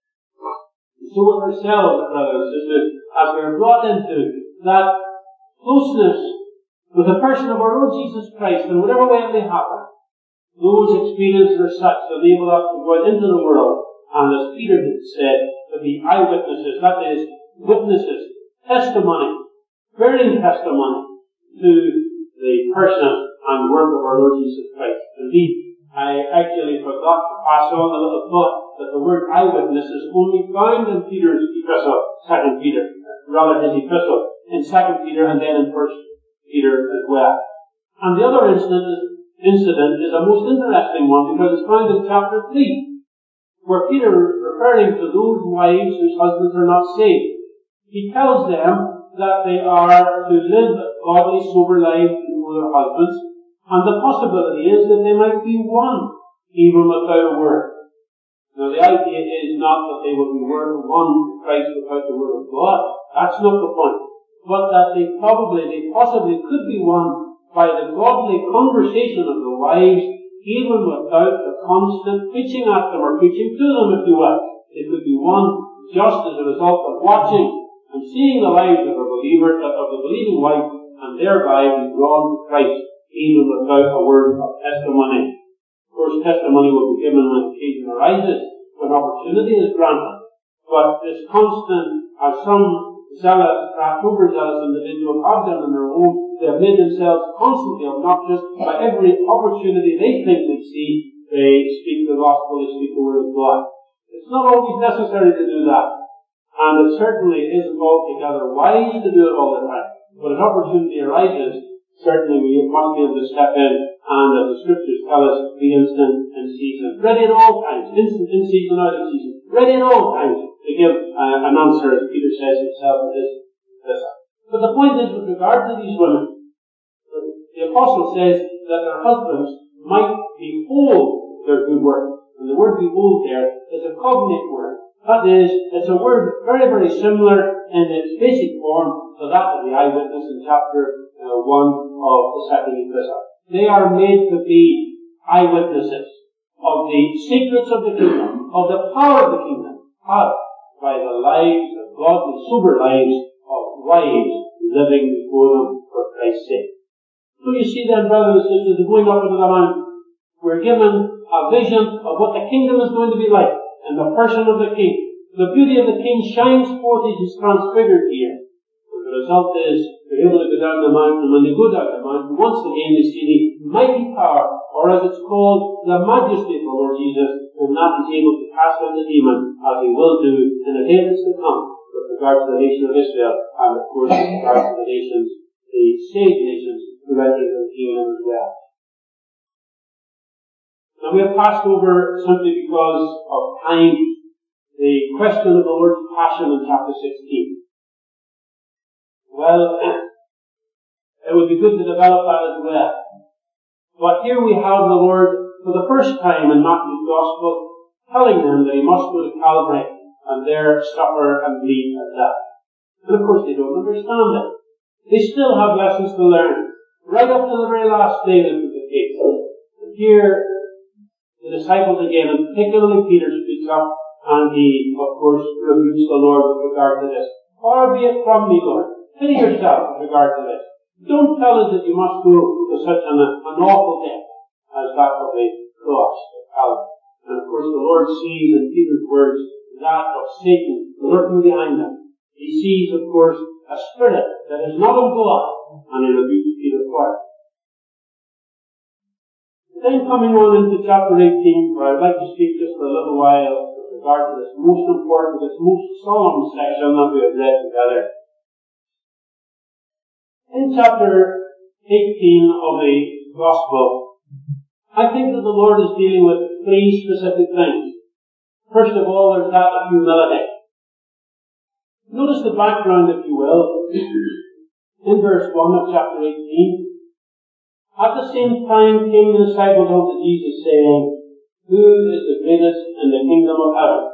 And so with ourselves, brothers and sisters, as we are brought into that closeness with the person of our Lord Jesus Christ, in whatever way it may happen, those experiences are such that enable us to go out into the world, and as Peter had said, to be eyewitnesses, that is, witnesses, testimony, bearing testimony to the person and work of our Lord Jesus Christ. Indeed, I actually forgot to pass on a little thought that the word eyewitness is only found in Peter's epistle, 2 Peter, rather his epistle, in 2 Peter and then in 1 Peter as well. And the other incident is a most interesting one because it's found in chapter 3, where Peter, referring to those wives whose husbands are not saved, he tells them that they are to live godly, sober lives before their husbands, and the possibility is that they might be won, even without a word. Now the idea is not that they will be one to Christ without the Word of God. That's not the point. But that they possibly could be won by the godly conversation of the wives, even without the constant preaching at them or preaching to them, if you will. It could be won just as a result of watching and seeing the lives of a believer, of the believing wife, and thereby be drawn to Christ, even without a word of testimony. Of course, testimony will be given when occasion arises, when opportunity is granted. But this constant, as some zealous, perhaps overzealous individuals have done in their own, they have made themselves constantly obnoxious. By every opportunity they think they see, they speak the gospel, they speak the word of God. It's not always necessary to do that. And it certainly isn't altogether wise to do it all the time. But as opportunity arises, certainly we must be able to step in and, as the scriptures tell us, be instant in season. Ready at all times. Instant in season, out of season. Ready at all times to give an answer, as Peter says himself in this. But the point is, with regard to these women, the apostle says that their husbands might behold their good work. And the word behold there is a cognate word. That is, it's a word very, very similar in its basic form to that of the eyewitness in chapter 1 of the second epistle. They are made to be eyewitnesses of the secrets of the kingdom, of the power of the kingdom, had by the lives, the godly, sober lives of wives living before them for Christ's sake. So you see then, brothers and sisters, going up into the mountain, we're given a vision of what the kingdom is going to be like in the person of the king. The beauty of the king shines forth as he's transfigured here. And the result is they're able to go down the mountain, and when they go down the mountain, once again they see the mighty power, or as it's called, the majesty of the Lord Jesus, and that he's able to cast out the demon, as he will do in the days to come, with regard to the nation of Israel, and of course with regard to the nations, the saved nations, who let Israel heal as well. Now we have passed over, simply because of time, the question of the Lord's passion in chapter 16. Well, it would be good to develop that as well. But here we have the Lord, for the first time in Matthew's Gospel, telling them that he must go to Calvary and there suffer and bleed and die. And of course they don't understand it. They still have lessons to learn. Right up to the very last day this was the case. And here, the disciples again, and particularly Peter, speaks up, and he, of course, rebukes the Lord with regard to this. Far be it from me, Lord. Pity yourself with regard to this. Don't tell us that you must go to such an awful death as that of the cross of Calvary. And of course the Lord sees in Peter's words that of Satan lurking behind them. He sees, of course, a spirit that is not of God, and he rebukes Peter for it. Then coming on into chapter 18, where I'd like to speak just for a little while with regard to this most important, this most solemn section that we have read together. In chapter 18 of the Gospel, I think that the Lord is dealing with three specific things. First of all, there's that of humility. Notice the background, if you will, in verse 1 of chapter 18. At the same time came the disciples unto Jesus, saying, Who is the greatest in the kingdom of heaven?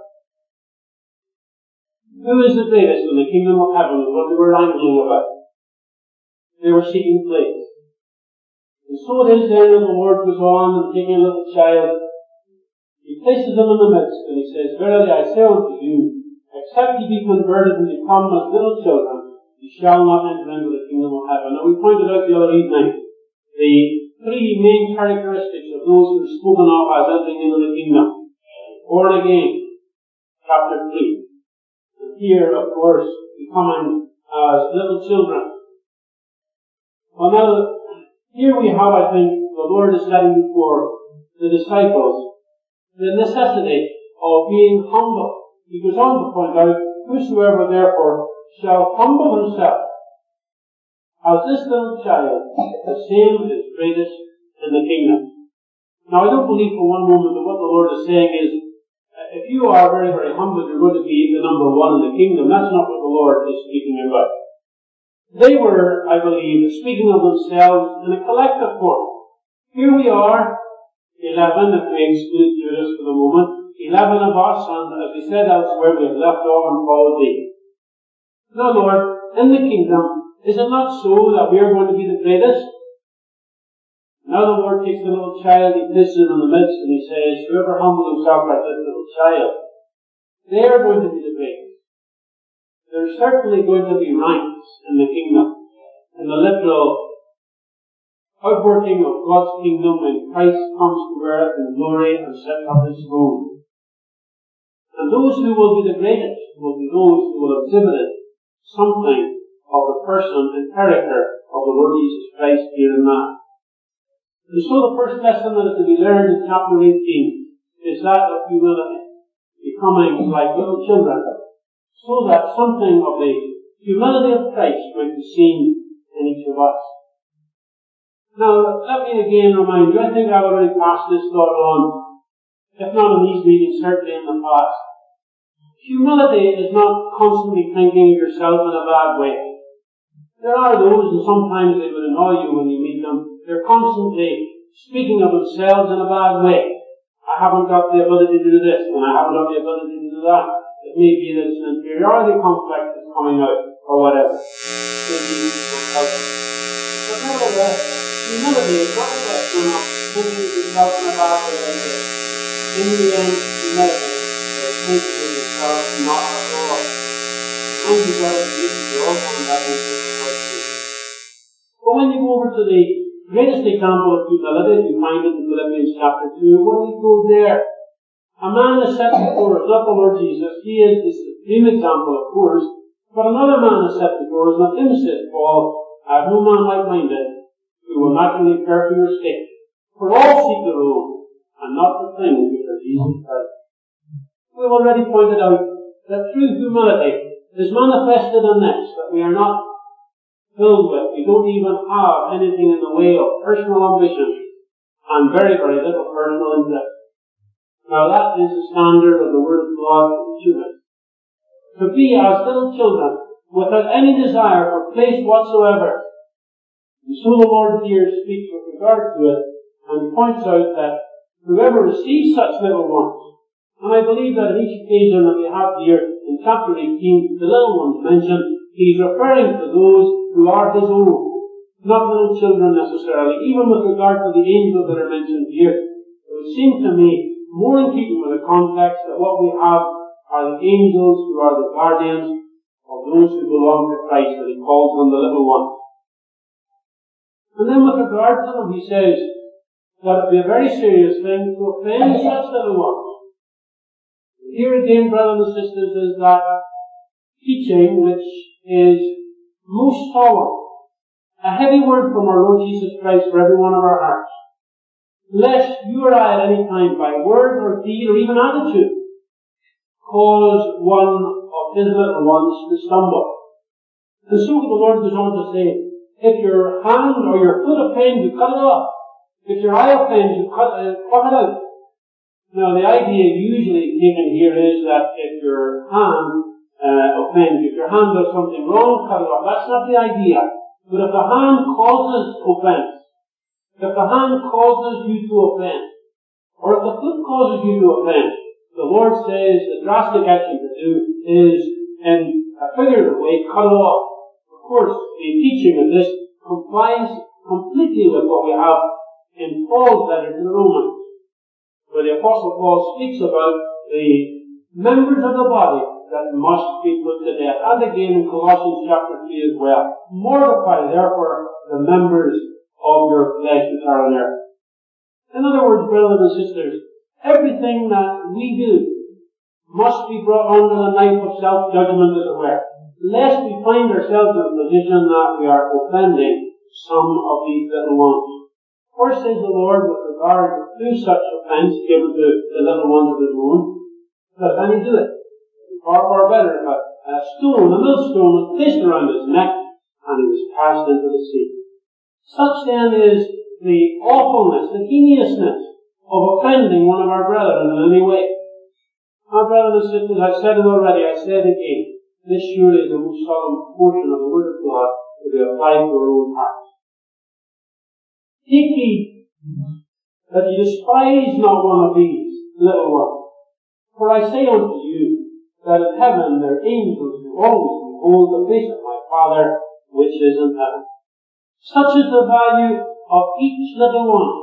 Who is the greatest in the kingdom of heaven? Is what they were wrangling about. They were seeking place. And so it is then that the Lord goes on and taking a little child, he places him in the midst, and he says, Verily I say unto you, except ye be converted and become as little children, ye shall not enter into the kingdom of heaven. Now we pointed out the other evening the three main characteristics of those who are spoken of as entering into the kingdom. Born again, chapter 3. And here, of course, becoming as little children. Well now, here we have, I think, the Lord is setting before the disciples the necessity of being humble. He goes on to point out, Whosoever therefore shall humble himself as this little child, the same is greatest in the kingdom. Now I don't believe for one moment that what the Lord is saying is, if you are very, very humble, you're going to be the number one in the kingdom. That's not what the Lord is speaking about. They were, I believe, speaking of themselves in a collective form. Here we are, 11, if we exclude Judas for the moment, 11 of us, and as we said elsewhere, we have left off and followed thee. Now, Lord, in the kingdom, is it not so that we are going to be the greatest? Now the Lord takes the little child, he places him in the midst, and he says, whoever humbles himself like this little child, they are going to be the greatest. There's certainly going to be ranks in the kingdom, in the literal outworking of God's kingdom when Christ comes to earth in glory and sets up his throne. And those who will be the greatest will be those who will have exhibited something of the person and character of the Lord Jesus Christ here and now. And so the first lesson that is to be learned in chapter 18 is that of humility, becoming like little children, so that something of the humility of Christ might be seen in each of us. Now, let me again remind you, I think I've already passed this thought on, if not in these meetings, certainly in the past. Humility is not constantly thinking of yourself in a bad way. There are those, and sometimes they will annoy you when you meet them, they're constantly speaking of themselves in a bad way. I haven't got the ability to do this, and I haven't got the ability to do that. It may be that it's an inferiority complex that's coming out, or whatever. But nevertheless, humility is not a question of thinking of yourself in a bad way like this. In the end, humility is thinking of yourself not at all. And you've got to believe that you're all coming back into the Lord Jesus. But when you go over to the greatest example of humility, you find it in Philippians chapter 2, what do we go there? A man is set before us, not the Lord Jesus. He is the supreme example, of course. But another man is set before us, not him, says Paul, no man like-minded, who will naturally care for your state. For all seek their own, and not the things which are Jesus Christ. We've already pointed out that true humility is manifested in this, that we are not filled with, we don't even have anything in the way of personal ambition, and very, very little personal interest. Now that is the standard of the Word of God for each of us. To be as little children, without any desire for place whatsoever. And so the Lord here speaks with regard to it, and points out that whoever receives such little ones, and I believe that on each occasion that we have here in chapter 18, the little ones mentioned, he's referring to those who are his own, not little children necessarily. Even with regard to the angels that are mentioned here, it would seem to me more in keeping with the context that what we have are the angels who are the guardians of those who belong to Christ, that he calls them the little ones. And then with regard to them, he says that it would be a very serious thing to offend such little ones. Here again, brothers and sisters, is that teaching which is most solemn, a heavy word from our Lord Jesus Christ for every one of our hearts. Lest you or I at any time, by word or deed or even attitude, cause one of his little ones to stumble. And so the Lord goes on to say, if your hand or your foot offends you, cut it off. If your eye offends you, pluck it out. Now the idea usually taken here is that if your hand offends you, if your hand does something wrong, cut it off. That's not the idea. But if the hand causes offense, if the hand causes you to offend, or if the foot causes you to offend, the Lord says the drastic action to do is, in a figurative way, cut it off. Of course, the teaching of this complies completely with what we have in Paul's letter to the Romans, where the Apostle Paul speaks about the members of the body that must be put to death. And again in Colossians chapter 3 as well. Mortify, therefore, the members of your flesh which are on earth. In other words, brothers and sisters, everything that we do must be brought under the knife of self-judgment, as it were, lest we find ourselves in a position that we are offending some of these little ones. First says the Lord, with regard to such offence given to the little ones of his own, let any do it. Far better if a millstone was placed around his neck and he was cast into the sea. Such then is the awfulness, the heinousness of offending one of our brethren in any way. Now, brothers and sisters, I've said it already, I say it again. This surely is the most solemn portion of the Word of God to be applied to our own hearts. Take heed that you despise not one of these little ones. For I say unto you, that in heaven their angels do always behold the face of my Father which is in heaven. Such is the value of each little one.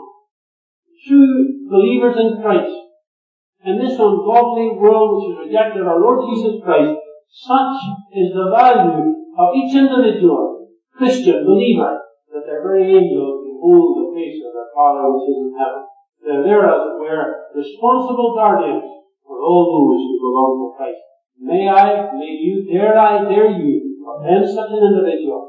True believers in Christ, in this ungodly world which has rejected our Lord Jesus Christ, such is the value of each individual Christian believer, that their very angels behold the face of their Father which is in heaven. They're there, as it were, responsible guardians for all those who belong to Christ. May you, dare you, offend such an individual,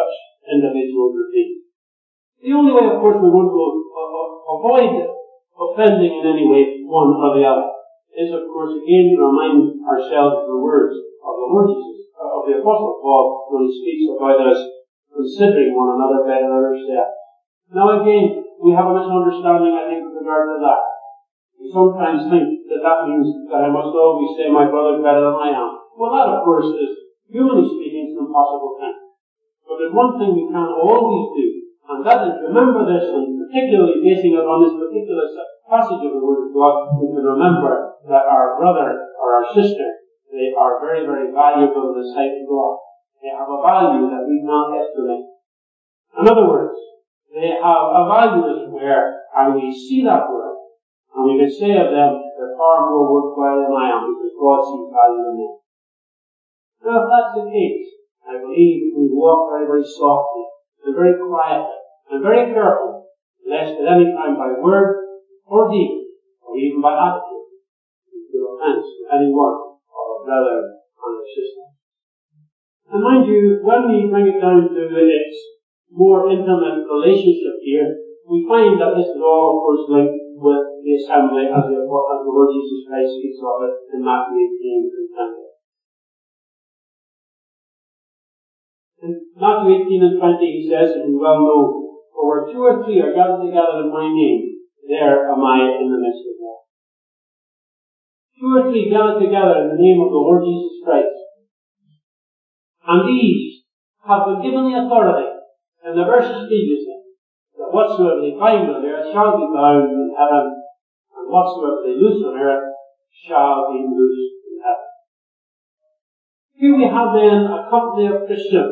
would be. The only way, of course, we want to avoid offending in any way one or the other is, of course, again to remind ourselves of the words of the Lord Jesus, of the Apostle Paul, when he speaks about us considering one another better than ourselves. Now again, we have a misunderstanding, I think, with regard to that. We sometimes think that means that I must always say my brother is better than I am. Well, that, of course, is, humanly speaking, an impossible thing. But there's one thing we can always do, and that is remember this, and particularly basing it on this particular passage of the Word of God, we can remember that our brother or our sister, they are very, very valuable in the sight of God. They have a value that we can't estimate. In other words, they have a value as where, and we see that word, and we can say of them, they're far more worthwhile than I am, because God sees value in them. Now, if that's the case, I believe we walk very, very softly, and very quietly, and very carefully, lest at any time by word or deed, or even by attitude, we give offense to any one of our brethren and our sisters. And mind you, when we bring it down to its more intimate relationship here, we find that this is all, of course, linked with the assembly as the Lord Jesus Christ speaks of it in Matthew 18 and 20. In Matthew 18 and 20 he says, and we well know, for where two or three are gathered together in my name, there am I in the midst of them. Two or three gathered together in the name of the Lord Jesus Christ. And these have been given the authority in the verses previously, that whatsoever they bind on earth shall be bound in heaven, and whatsoever they loose on earth shall be loosed in heaven. Here we have then a company of Christians.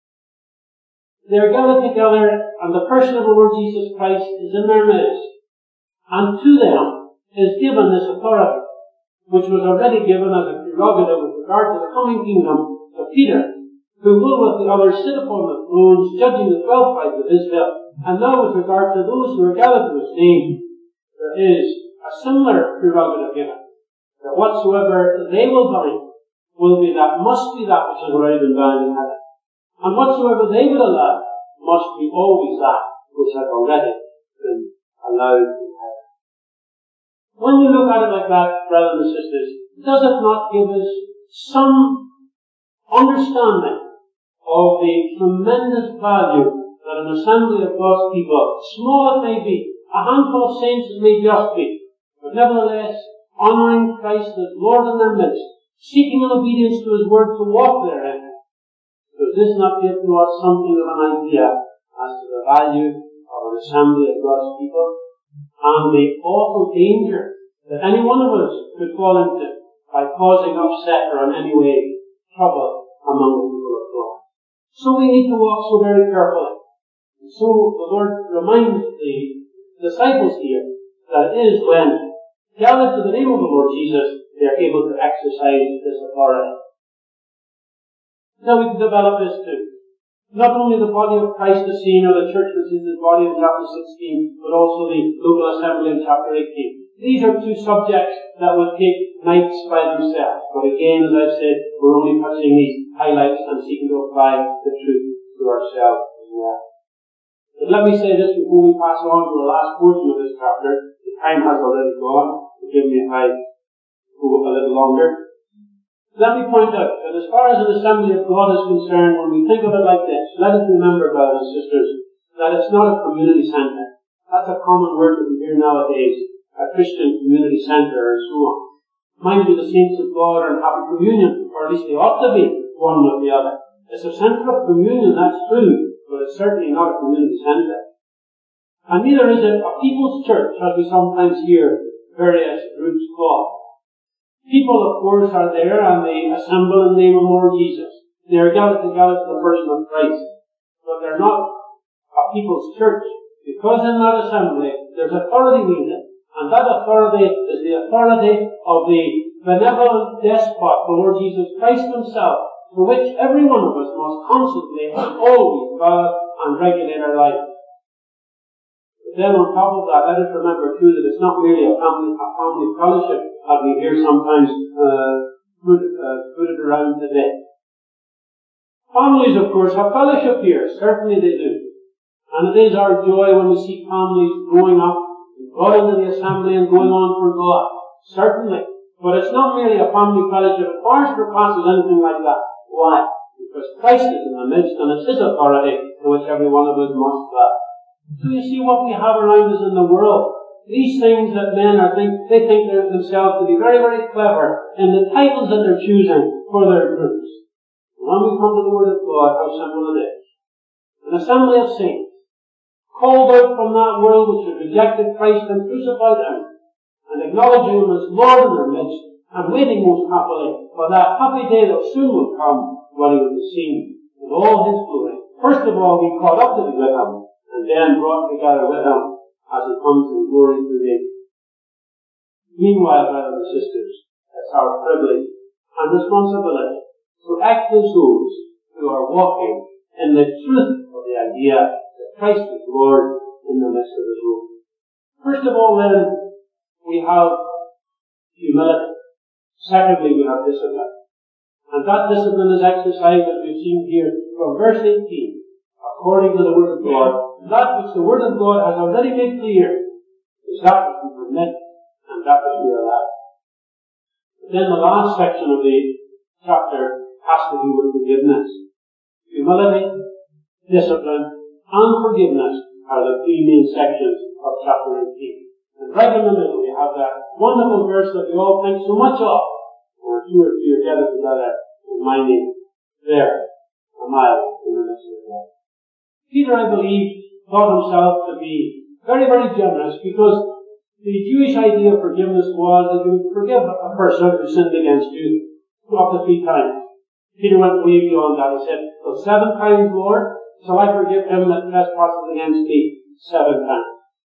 They are gathered together, and the person of the Lord Jesus Christ is in their midst. And to them is given this authority, which was already given as a prerogative with regard to the coming kingdom to Peter, who will with the others sit upon the thrones, judging the 12 tribes of Israel. And now with regard to those who are gathered to his name, there is a similar prerogative given, that whatsoever they will bind must be that which has already been bound in heaven. And whatsoever they would allow must be always that which has already been allowed in heaven. When we look at it like that, brothers and sisters, does it not give us some understanding of the tremendous value that an assembly of God's people, small it may be, a handful of saints it may just be, but nevertheless honouring Christ as Lord in their midst, seeking in obedience to His word to walk therein? Does this not give to us something of an idea as to the value of an assembly of God's people, and the awful danger that any one of us could fall into by causing upset or in any way trouble among the people of God? So we need to walk so very carefully. And so the Lord reminds the disciples here that it is when gathered to the name of the Lord Jesus they are able to exercise this authority. Now we can develop this too. Not only the body of Christ is seen, or the church which is His body in chapter 16, but also the local assembly in chapter 18. These are two subjects that would take nights by themselves. But again, as I've said, we're only touching these highlights and seeking to apply the truth to ourselves as well. But let me say this before we pass on to the last portion of this chapter. The time has already gone. Forgive me if I go a little longer. Let me point out that as far as an assembly of God is concerned, when we think of it like this, let us remember, brothers and sisters, that it's not a community centre. That's a common word that we hear nowadays, a Christian community centre or so on. Mind you, the saints of God are in happy communion, or at least they ought to be, one with the other. It's a centre of communion, that's true, but it's certainly not a community centre. And neither is it a people's church, as we sometimes hear various groups called. People, of course, are there and they assemble in the name of Lord Jesus. They are gathered together to the person of Christ. But they're not a people's church. Because in that assembly, there's authority needed. And that authority is the authority of the benevolent despot, the Lord Jesus Christ himself, for which every one of us must constantly and always guard and regulate our life. But then on top of that, let us remember too that it's not merely a family fellowship as we hear sometimes put it around today. Families, of course, have fellowship here. Certainly they do. And it is our joy when we see families growing up, brought into the assembly and going on for God. Certainly. But it's not merely a family fellowship. It far surpasses anything like that. Why? Because Christ is in the midst and it's His authority to which every one of us must bow. So you see what we have around us in the world. These things that men they think themselves to be very, very clever in the titles that they're choosing for their groups. When we come to the Word of God, how simple it is. An assembly of saints, called out from that world which had rejected Christ and crucified Him, and acknowledging Him as Lord in their midst, and waiting most happily for that happy day that soon would come when He would be seen in all His glory. First of all, be caught up to be with Him, and then brought together with Him as He comes in glory to me. Meanwhile, brothers and sisters, it's our privilege and responsibility to act as those who are walking in the truth of the idea that Christ is Lord in the midst of His rule. First of all, then, we have humility. Secondly, we have discipline. And that discipline is exercised, as we've seen here, from verse 18, according to the Word of God. That which the Word of God has already made clear is that which we permit and that which we allow. But then the last section of the chapter has to do with forgiveness. Humility, discipline, and forgiveness are the three main sections of chapter 18. And right in the middle we have that wonderful verse that we all think so much of. Where two or three are gathered together in my name. There, a mile in the midst of God. Peter, I believe, thought himself to be very, very generous because the Jewish idea of forgiveness was that you would forgive a person who sinned against you up to 3 times. Peter went way beyond that. He said, well, 7 times, Lord, shall I forgive him that trespasses against me 7 times.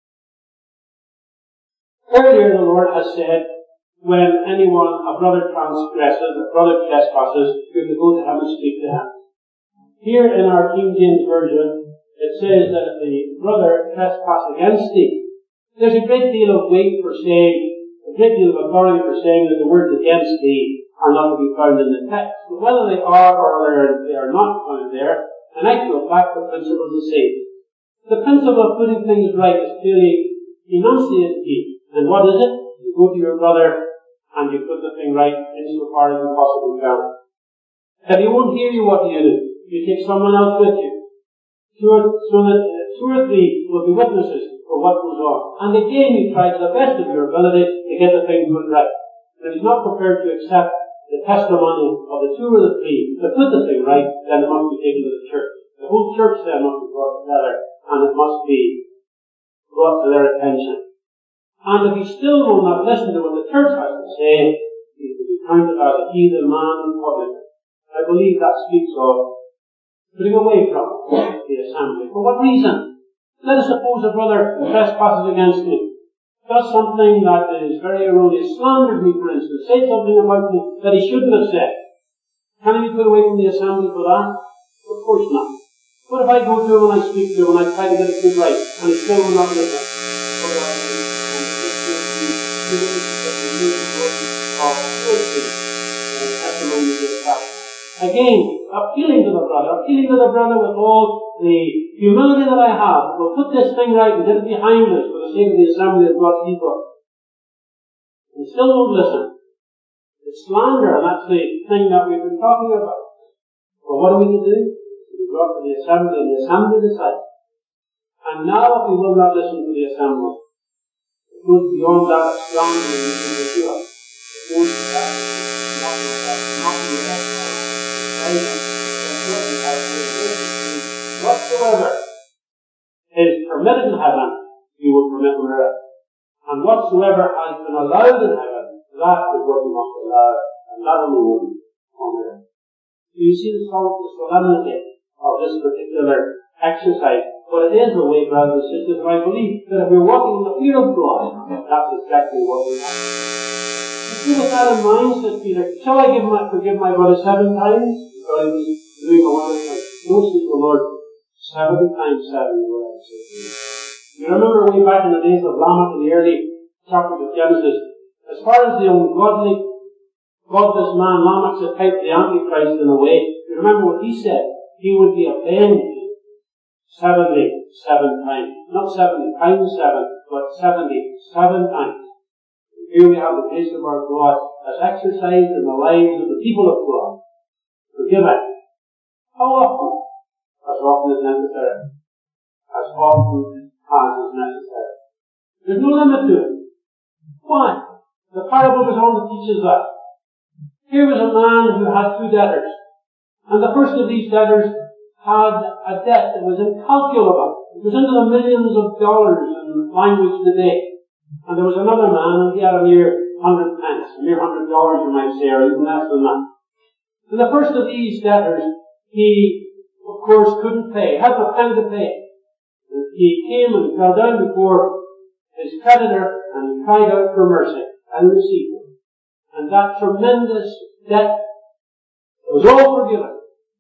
Earlier the Lord has said, when a brother transgresses, a brother trespasses, you're to go to him and speak to him. Here in our King James Version, it says that if the brother trespass against thee, there's a great deal of weight for saying, a great deal of authority for saying that the words against thee are not to be found in the text. But whether they are or they are not found there, in actual fact the principle is the same. The principle of putting things right is clearly enunciated here. And what is it? You go to your brother and you put the thing right insofar as you possibly can. If he won't hear you, what do? You take someone else with you. So that 2 or 3 will be witnesses for what goes on. And again you try to the best of your ability to get the thing put right. If he's not prepared to accept the testimony of the 2 or the 3 to put the thing right, then it must be taken to the church. The whole church then must be brought together and it must be brought to their attention. And if he still will not listen to what the church has to say, he will be counted as a heathen man and publican. I believe that speaks of putting away from the assembly. For what reason? Let us suppose a brother trespasses against me, does something that is very erroneous, slanders me, for instance, says something about me that he shouldn't have said. Can he be put away from the assembly for that? Of course not. What if I go to him and I speak to him and I try to get it put right, and he still will not listen? Again, appealing to the brother with all the humility that I have, we'll put this thing right and get it behind us for the sake of the assembly of God's people. And still won't listen. It's slander, and that's the thing that we've been talking about. Well, what are we to do? We brought to the assembly, and the assembly decides. And now if we will not listen to the assembly, it goes beyond that of slander and ridicule. It goes to that whatsoever is permitted in heaven, you will permit on earth. And whatsoever has been allowed in heaven, that is what we must allow, and that alone on earth. You see the solemnity of this particular exercise. But it is a way, brothers and sisters, and I believe that if we're walking in the fear of God, that's exactly what we have. And with that in mind, says Peter, shall I forgive my brother 7 times? Because he was doing a lot of things. No, says the Lord, 7 times 7 is what I say to you. You remember way back in the days of Lamech in the early chapters of Genesis, as far as the ungodly, godless man Lamech had typed the Antichrist in a way, you remember what he said? He would be avenged 77 times. Not 70 times 7, but 77 times. And here we have the grace of our God as exercised in the lives of the people of God. Forgive us. How often? As often as necessary. As often as is necessary. There's no limit to it. Why? The parable goes on to teach us that. Here was a man who had 2 debtors. And the first of these debtors had a debt that was incalculable. It was into the millions of dollars in language today. And there was another man, and he had a mere 100 pence, a mere $100 you might say, or even less than that. And the first of these debtors, he, of course, couldn't pay, had no pen to pay. And he came and fell down before his creditor, and he cried out for mercy, and received it. And that tremendous debt was all forgiven.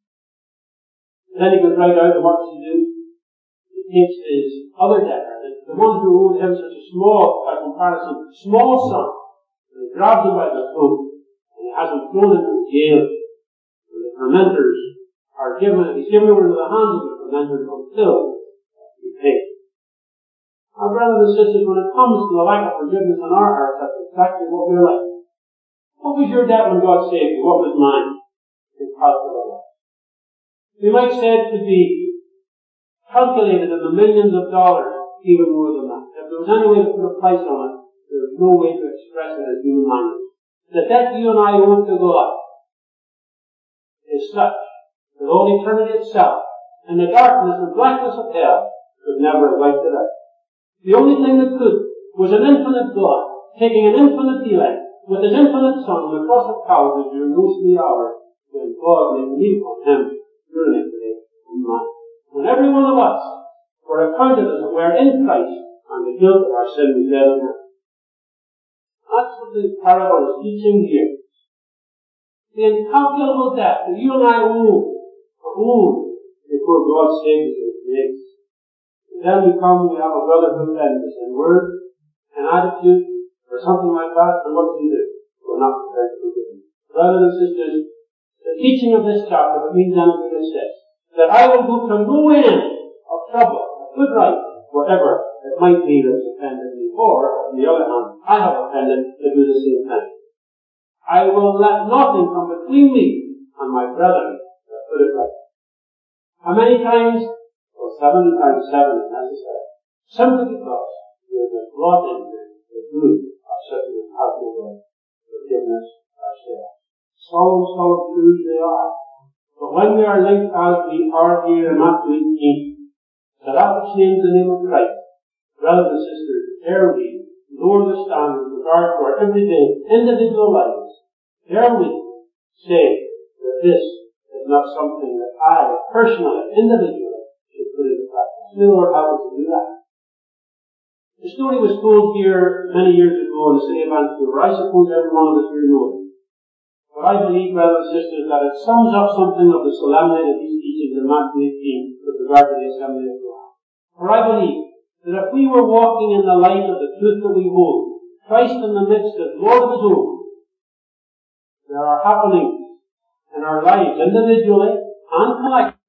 And then he goes right out, and what does he do? He takes his other debtor, the one who owed him such a small, by comparison, small sum, and he grabs him by the throat, and he has him thrown into the jail. And the fermenters are he's given over to the hands of the fermenters until he pays. Now, brothers and sisters, when it comes to the lack of forgiveness in our hearts, that's exactly what we're like. What was your debt when God saved you? What was mine? Incalculable. We might say it to be calculated in the millions of dollars, even more than that. If there was any way to put a price on it, there was no way to express it as human language. The debt you and I owe to God is such that all eternity itself, and the darkness and blackness of hell, could never have wiped it out. The only thing that could was an infinite God, taking an infinite elect, with his infinite Son on the cross of Calvary during those 3 hours, when God made believe on him, your iniquity and mine. When every one of us were accounted as it were in Christ, and the guilt of our sin was laid on him. That's what the parable is teaching here. The incalculable debt that you and I owe before God saves us and makes. And then we have a brotherhood offense in word, an attitude, or something like that, and what do? We're not prepared to forgive. Brothers and sisters, the teaching of this chapter, it means anything is this, that I will go to no end of trouble, of good right, whatever it might be that's offended me, or, on the other hand, I have offended to do the same thing. I will let nothing come between me and my brethren that put it right. How many times? Well, 70 times 7 is necessary. Simply because we have been brought into the good of such an incalculable forgiveness ourselves. Solemn truths they are. But when we are linked as we are here in Matthew 18, to that which names the name of Christ, brothers and sisters, dare we lower the standard with regard to our everyday individual lives, dare we say that this is not something that I, personally, individually, should put into practice. May the Lord help us to do that. The story was told here many years ago in the city of Vancouver. I suppose every one of us here knows it. But I believe, brothers and sisters, that it sums up something of the solemnity of these teachings in Matthew 18 with regard to the assembly of God. For I believe that if we were walking in the light of the truth that we hold, Christ in the midst of Lord of his own, there are happenings in our lives, individually and collectively,